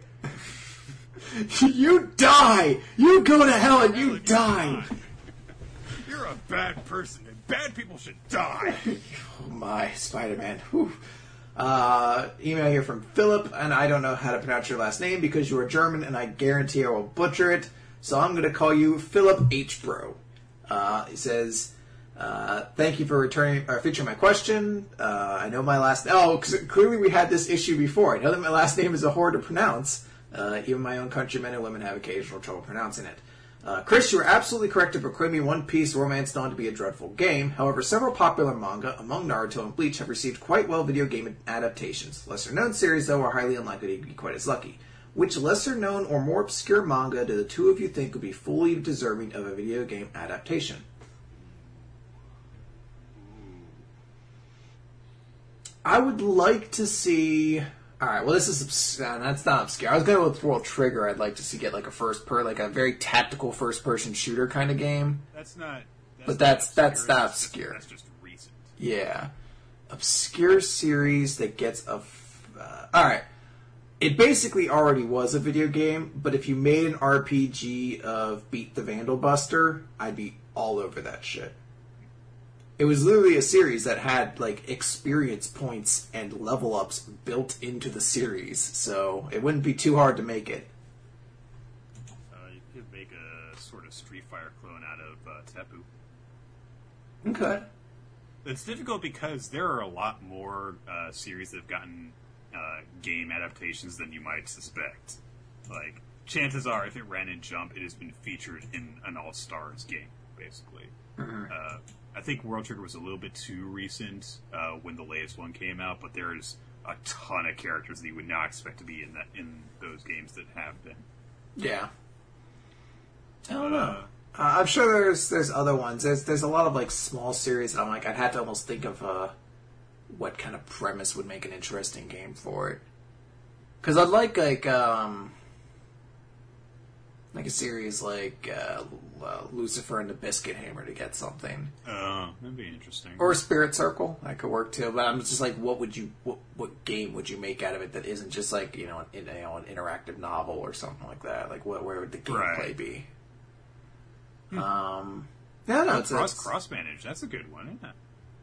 S2: You die. You go to hell and you die.
S1: You're a bad person, and bad people should die.
S2: Oh my, Spider-Man. Whew. Email here from Philip, and I don't know how to pronounce your last name because you are German, and I guarantee I will butcher it. So I'm going to call you Philip H. Bro. He says, thank you for featuring my question. I know my last... Oh, because clearly we had this issue before. I know that my last name is a whore to pronounce. Even my own countrymen and women have occasional trouble pronouncing it. Chris, you are absolutely correct to proclaiming One Piece Romance Dawn to be a dreadful game. However, several popular manga, among Naruto and Bleach, have received quite well video game adaptations. Lesser-known series, though, are highly unlikely to be quite as lucky. Which lesser-known or more obscure manga do the two of you think would be fully deserving of a video game adaptation? I would like to see Alright, well this is that's not obscure. I was going with World Trigger. I'd like to see get like a very tactical first-person shooter kind of game.
S1: That's not
S2: obscure.
S1: That's just recent.
S2: Yeah. Obscure series that gets a... Alright. It basically already was a video game, but if you made an RPG of Beat the Vandal Buster, I'd be all over that shit. It was literally a series that had, like, experience points and level ups built into the series, so it wouldn't be too hard to make it.
S1: You could make a sort of Street Fighter clone out of Tepu.
S2: Okay.
S1: It's difficult because there are a lot more series that have gotten game adaptations than you might suspect. Like, chances are, if it ran in Jump, it has been featured in an All-Stars game, basically.
S2: Mm-hmm.
S1: I think World Trigger was a little bit too recent when the latest one came out, but there's a ton of characters that you would not expect to be in those games that have been.
S2: Yeah. I don't know. I'm sure there's other ones. There's a lot of like small series that I'm like I'd have to almost think of what kind of premise would make an interesting game for it. Because I'd like a series like Lucifer and the Biscuit Hammer to get something.
S1: Oh, that'd be interesting.
S2: Or Spirit Circle, that could work too. But I'm just like, what game would you make out of it that isn't just like an interactive novel or something like that? Like, where would the gameplay be? No, it's
S1: cross manage. That's a good one, isn't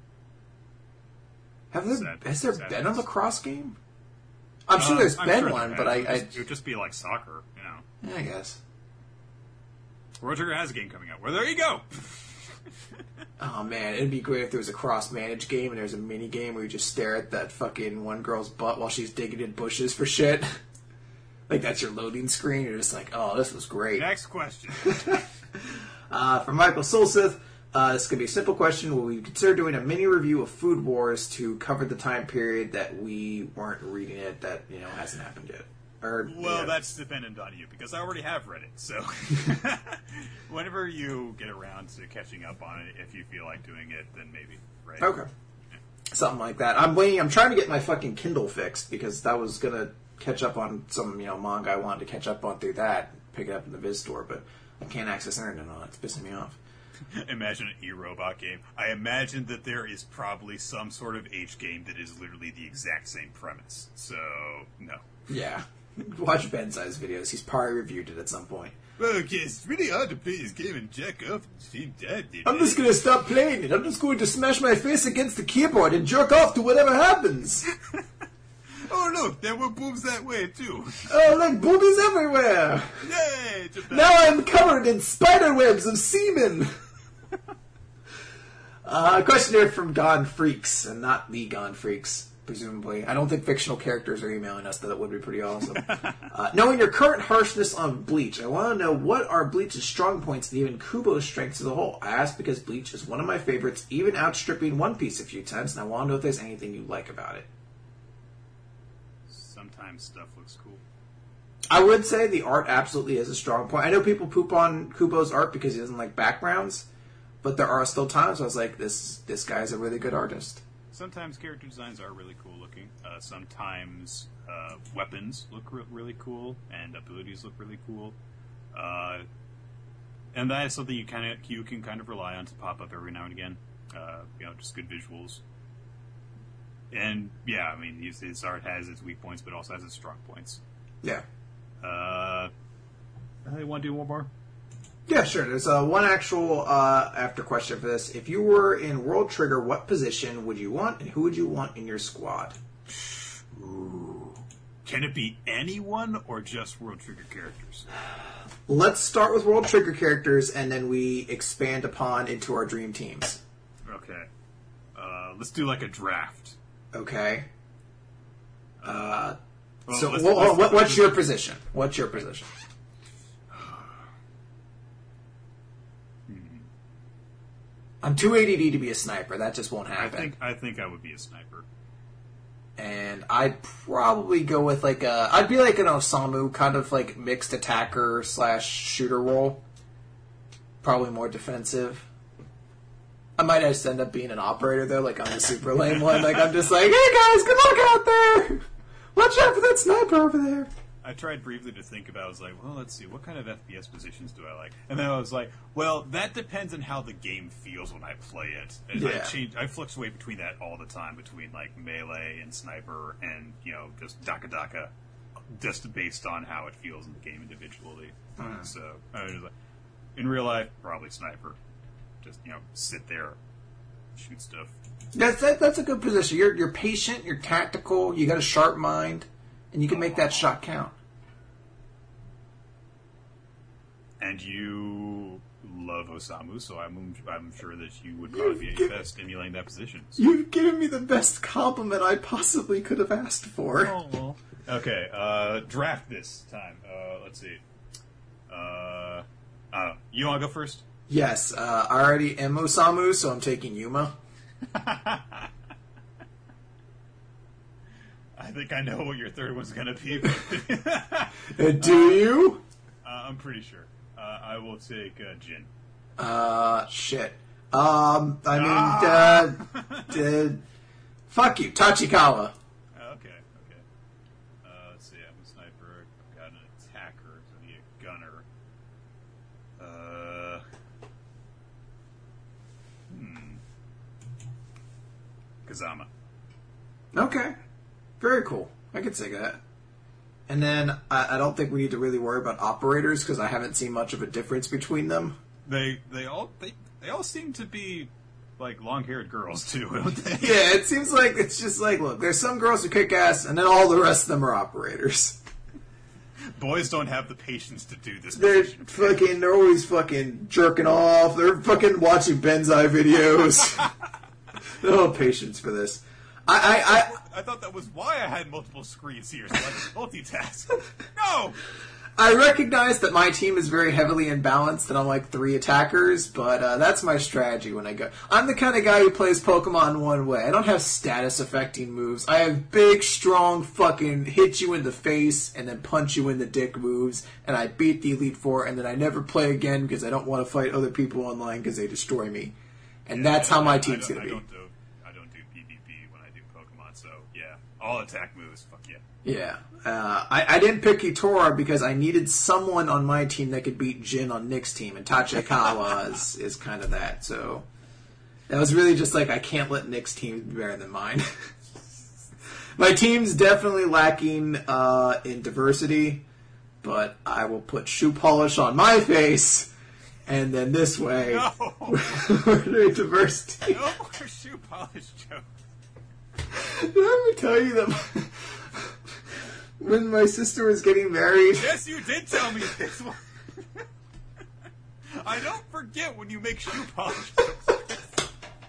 S1: it?
S2: Has there been a lacrosse game? I'm sure there's been one, but
S1: it would just be like soccer,
S2: Yeah, I guess.
S1: World Trigger has a game coming out. Well, there you go.
S2: Oh man, it'd be great if there was a cross-managed game and there's a mini game where you just stare at that fucking one girl's butt while she's digging in bushes for shit. Like that's your loading screen. You're just like, oh, this was great.
S1: Next question.
S2: From Michael Solsith, this could be a simple question. Will we consider doing a mini review of Food Wars to cover the time period that we weren't reading it that hasn't happened yet?
S1: That's dependent on you, because I already have read it, so whenever you get around to catching up on it, if you feel like doing it, then maybe, right?
S2: Okay. Yeah. Something like that. I'm trying to get my fucking Kindle fixed, because that was going to catch up on some, manga I wanted to catch up on through that, pick it up in the Viz store, but I can't access internet on it. It's pissing me off.
S1: Imagine an E-Robot game. I imagine that there is probably some sort of H game that is literally the exact same premise, so, no.
S2: Yeah. Watch Benside's videos. He's probably reviewed it at some point.
S1: Well, okay, it's really hard to play this game and jack off at the same time.
S2: I'm just going to stop playing it. I'm just going to smash my face against the keyboard and jerk off to whatever happens.
S1: Oh, look, there were boobs that way, too.
S2: Oh, look, boobies everywhere.
S1: Yay, Japan.
S2: Now I'm covered in spider webs of semen. Question here from Gone Freaks, and not the Gone Freaks. Presumably. I don't think fictional characters are emailing us, though that would be pretty awesome. Knowing your current harshness on Bleach, I want to know what are Bleach's strong points and even Kubo's strengths as a whole. I ask because Bleach is one of my favorites, even outstripping One Piece a few times, and I want to know if there's anything you like about it.
S1: Sometimes stuff looks cool.
S2: I would say the art absolutely is a strong point. I know people poop on Kubo's art because he doesn't like backgrounds, but there are still times I was like, this guy's a really good artist.
S1: Sometimes character designs are really cool looking. Sometimes weapons look really cool, and abilities look really cool. And that is something you can kind of rely on to pop up every now and again. Just good visuals. And yeah, I mean, his art has its weak points, but also has its strong points.
S2: Yeah.
S1: You want to do one more?
S2: Yeah, sure. There's one actual after question for this. If you were in World Trigger, what position would you want, and who would you want in your squad?
S1: Ooh. Can it be anyone, or just World Trigger characters?
S2: Let's start with World Trigger characters, and then we expand upon into our dream teams.
S1: Okay. Let's do like a draft.
S2: Okay. What's your position? What's your position? I'm too ADD to be a sniper. That just won't happen.
S1: I think I would be a sniper.
S2: And I'd probably go with I'd be like an Osamu, kind of like mixed attacker / shooter role. Probably more defensive. I might just end up being an operator though, like I'm the super lame one. Like I'm just like, hey guys, good luck out there. Watch out for that sniper over there.
S1: I tried briefly to think about, I was like, well, let's see, what kind of FPS positions do I like? And then I was like, well, that depends on how the game feels when I play it. And I fluctuate between that all the time, between, like, melee and sniper and, just Daka, just based on how it feels in the game individually. So, I was like, in real life, probably sniper. Just, sit there, shoot stuff.
S2: That's a good position. You're patient, you're tactical, you got a sharp mind. And you can make that shot count.
S1: And you love Osamu, so I'm sure that you would probably be best emulating that position. So.
S2: You've given me the best compliment I possibly could have asked for.
S1: Oh. Okay, draft this time. Let's see. You want to go first?
S2: Yes, I already am Osamu, so I'm taking Yuma.
S1: I think I know what your third one's going to be.
S2: Do you?
S1: I'm pretty sure. I will take Jin.
S2: Shit. Fuck you, Tachikawa.
S1: Okay. Let's see, I'm a sniper, I've got an attacker, so I need a gunner. Kazama.
S2: Okay. Very cool. I could say that. And then I don't think we need to really worry about operators because I haven't seen much of a difference between them.
S1: They all seem to be like long-haired girls too, don't they?
S2: Yeah, it seems like it's just like, look, there's some girls who kick ass, and then all the rest of them are operators.
S1: Boys don't have the patience to do this.
S2: They're always fucking jerking off. They're fucking watching Benzai videos. No patience for this.
S1: I thought that was why I had multiple screens here, so I could multitask. No!
S2: I recognize that my team is very heavily imbalanced and I'm like 3 attackers, but that's my strategy when I go. I'm the kind of guy who plays Pokemon one way. I don't have status-affecting moves. I have big, strong, fucking hit you in the face and then punch you in the dick moves, and I beat the Elite Four, and then I never play again because I don't want to fight other people online because they destroy me. And that's how my team's going to be.
S1: I don't do PvP when I do Pokemon, so yeah. All attack moves, fuck yeah.
S2: Yeah. I didn't pick Kitora because I needed someone on my team that could beat Jin on Nick's team, and Tachikawa is kind of that. So that was really just like, I can't let Nick's team be better than mine. My team's definitely lacking in diversity, but I will put shoe polish on my face, and then this way, we're a diverse team.
S1: No more shoe polish joke.
S2: Did I ever tell you that when my sister was getting married?
S1: Yes, you did tell me this one. I don't forget when you make shoe polish jokes.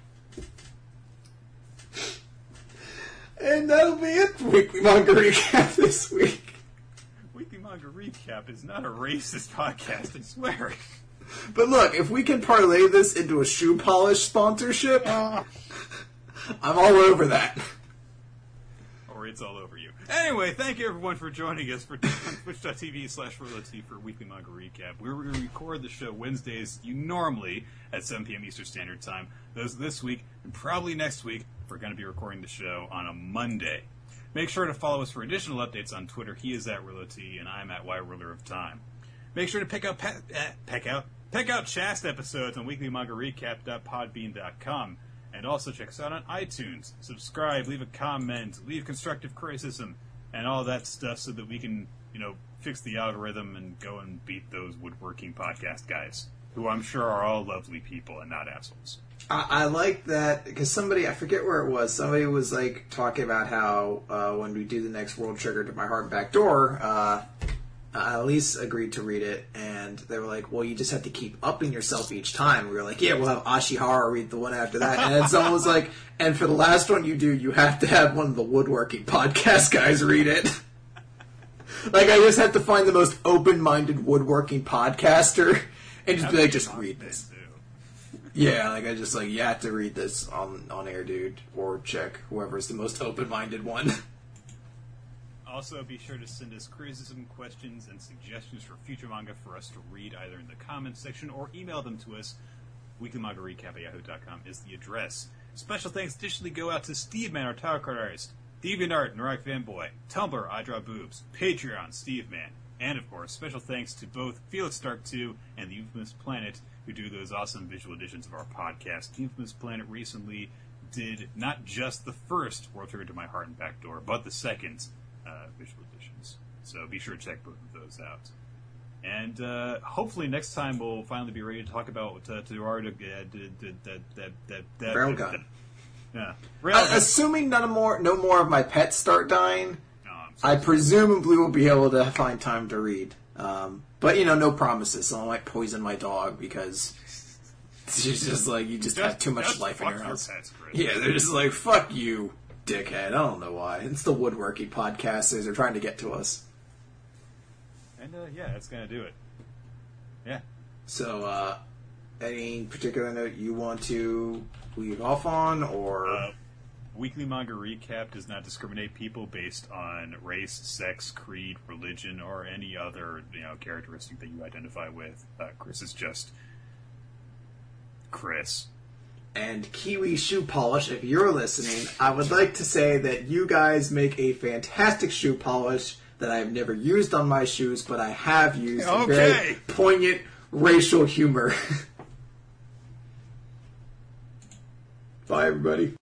S2: And that'll be it for Weekly Manga Recap this week.
S1: Weekly Manga Recap is not a racist podcast, I swear.
S2: But look, if we can parlay this into a shoe polish sponsorship, I'm all over that.
S1: Or it's all over you. Anyway, thank you everyone for joining us for twitch.tv/RoloT for Weekly Manga Recap. We record the show Wednesdays, normally at 7 p.m. Eastern Standard Time. Those this week, and probably next week, we're going to be recording the show on a Monday. Make sure to follow us for additional updates on Twitter. He is at RoloT, and I'm at YRulerOfTime. Make sure to pick out Chast episodes on weeklymangarecap.podbean.com. And also check us out on iTunes. Subscribe, leave a comment, leave constructive criticism, and all that stuff so that we can, fix the algorithm and go and beat those woodworking podcast guys, who I'm sure are all lovely people and not assholes.
S2: I like that, because somebody, I forget where it was, somebody was like talking about how when we do the next World Trigger to My Heart Back Door, Elise agreed to read it, and they were like, well, you just have to keep upping yourself each time. We were like, yeah, we'll have Ashihara read the one after that. And then someone was like, and for the last one you do, you have to have one of the woodworking podcast guys read it. Like, I just have to find the most open-minded woodworking podcaster and just be like, just read this. Yeah, like, I just, like, you have to read this on air, dude. Or check whoever's the most open-minded one.
S1: Also, be sure to send us criticism, questions, and suggestions for future manga for us to read either in the comments section or email them to us. weeklymangarecap@yahoo.com is the address. Special thanks additionally go out to Steve Mann, our title card artist, DeviantArt, Narai Fanboy, Tumblr, I Draw Boobs, Patreon, Steve Man, and of course, special thanks to both Felix Dark 2 and the Infamous Planet, who do those awesome visual editions of our podcast. The Infamous Planet recently did not just the first World Trigger to My Heart and Backdoor, but the second visual editions. So be sure to check both of those out. And hopefully next time we'll finally be ready to talk about
S2: Railgun.
S1: Yeah.
S2: Assuming no more of my pets start dying, I presumably will be able to find time to read. But, no promises. So I might poison my dog because she's just like, you just have too much life in your house. Yeah, they're just like, fuck you, dickhead. I don't know why. It's the woodworking podcasters. They're trying to get to us.
S1: And, that's going to do it. Yeah.
S2: So, any particular note you want to leave off on, or...
S1: Weekly Manga Recap does not discriminate people based on race, sex, creed, religion, or any other, characteristic that you identify with. Chris is just... Chris.
S2: And Kiwi Shoe Polish, if you're listening, I would like to say that you guys make a fantastic shoe polish that I've never used on my shoes, but I have used very poignant racial humor. Bye, everybody.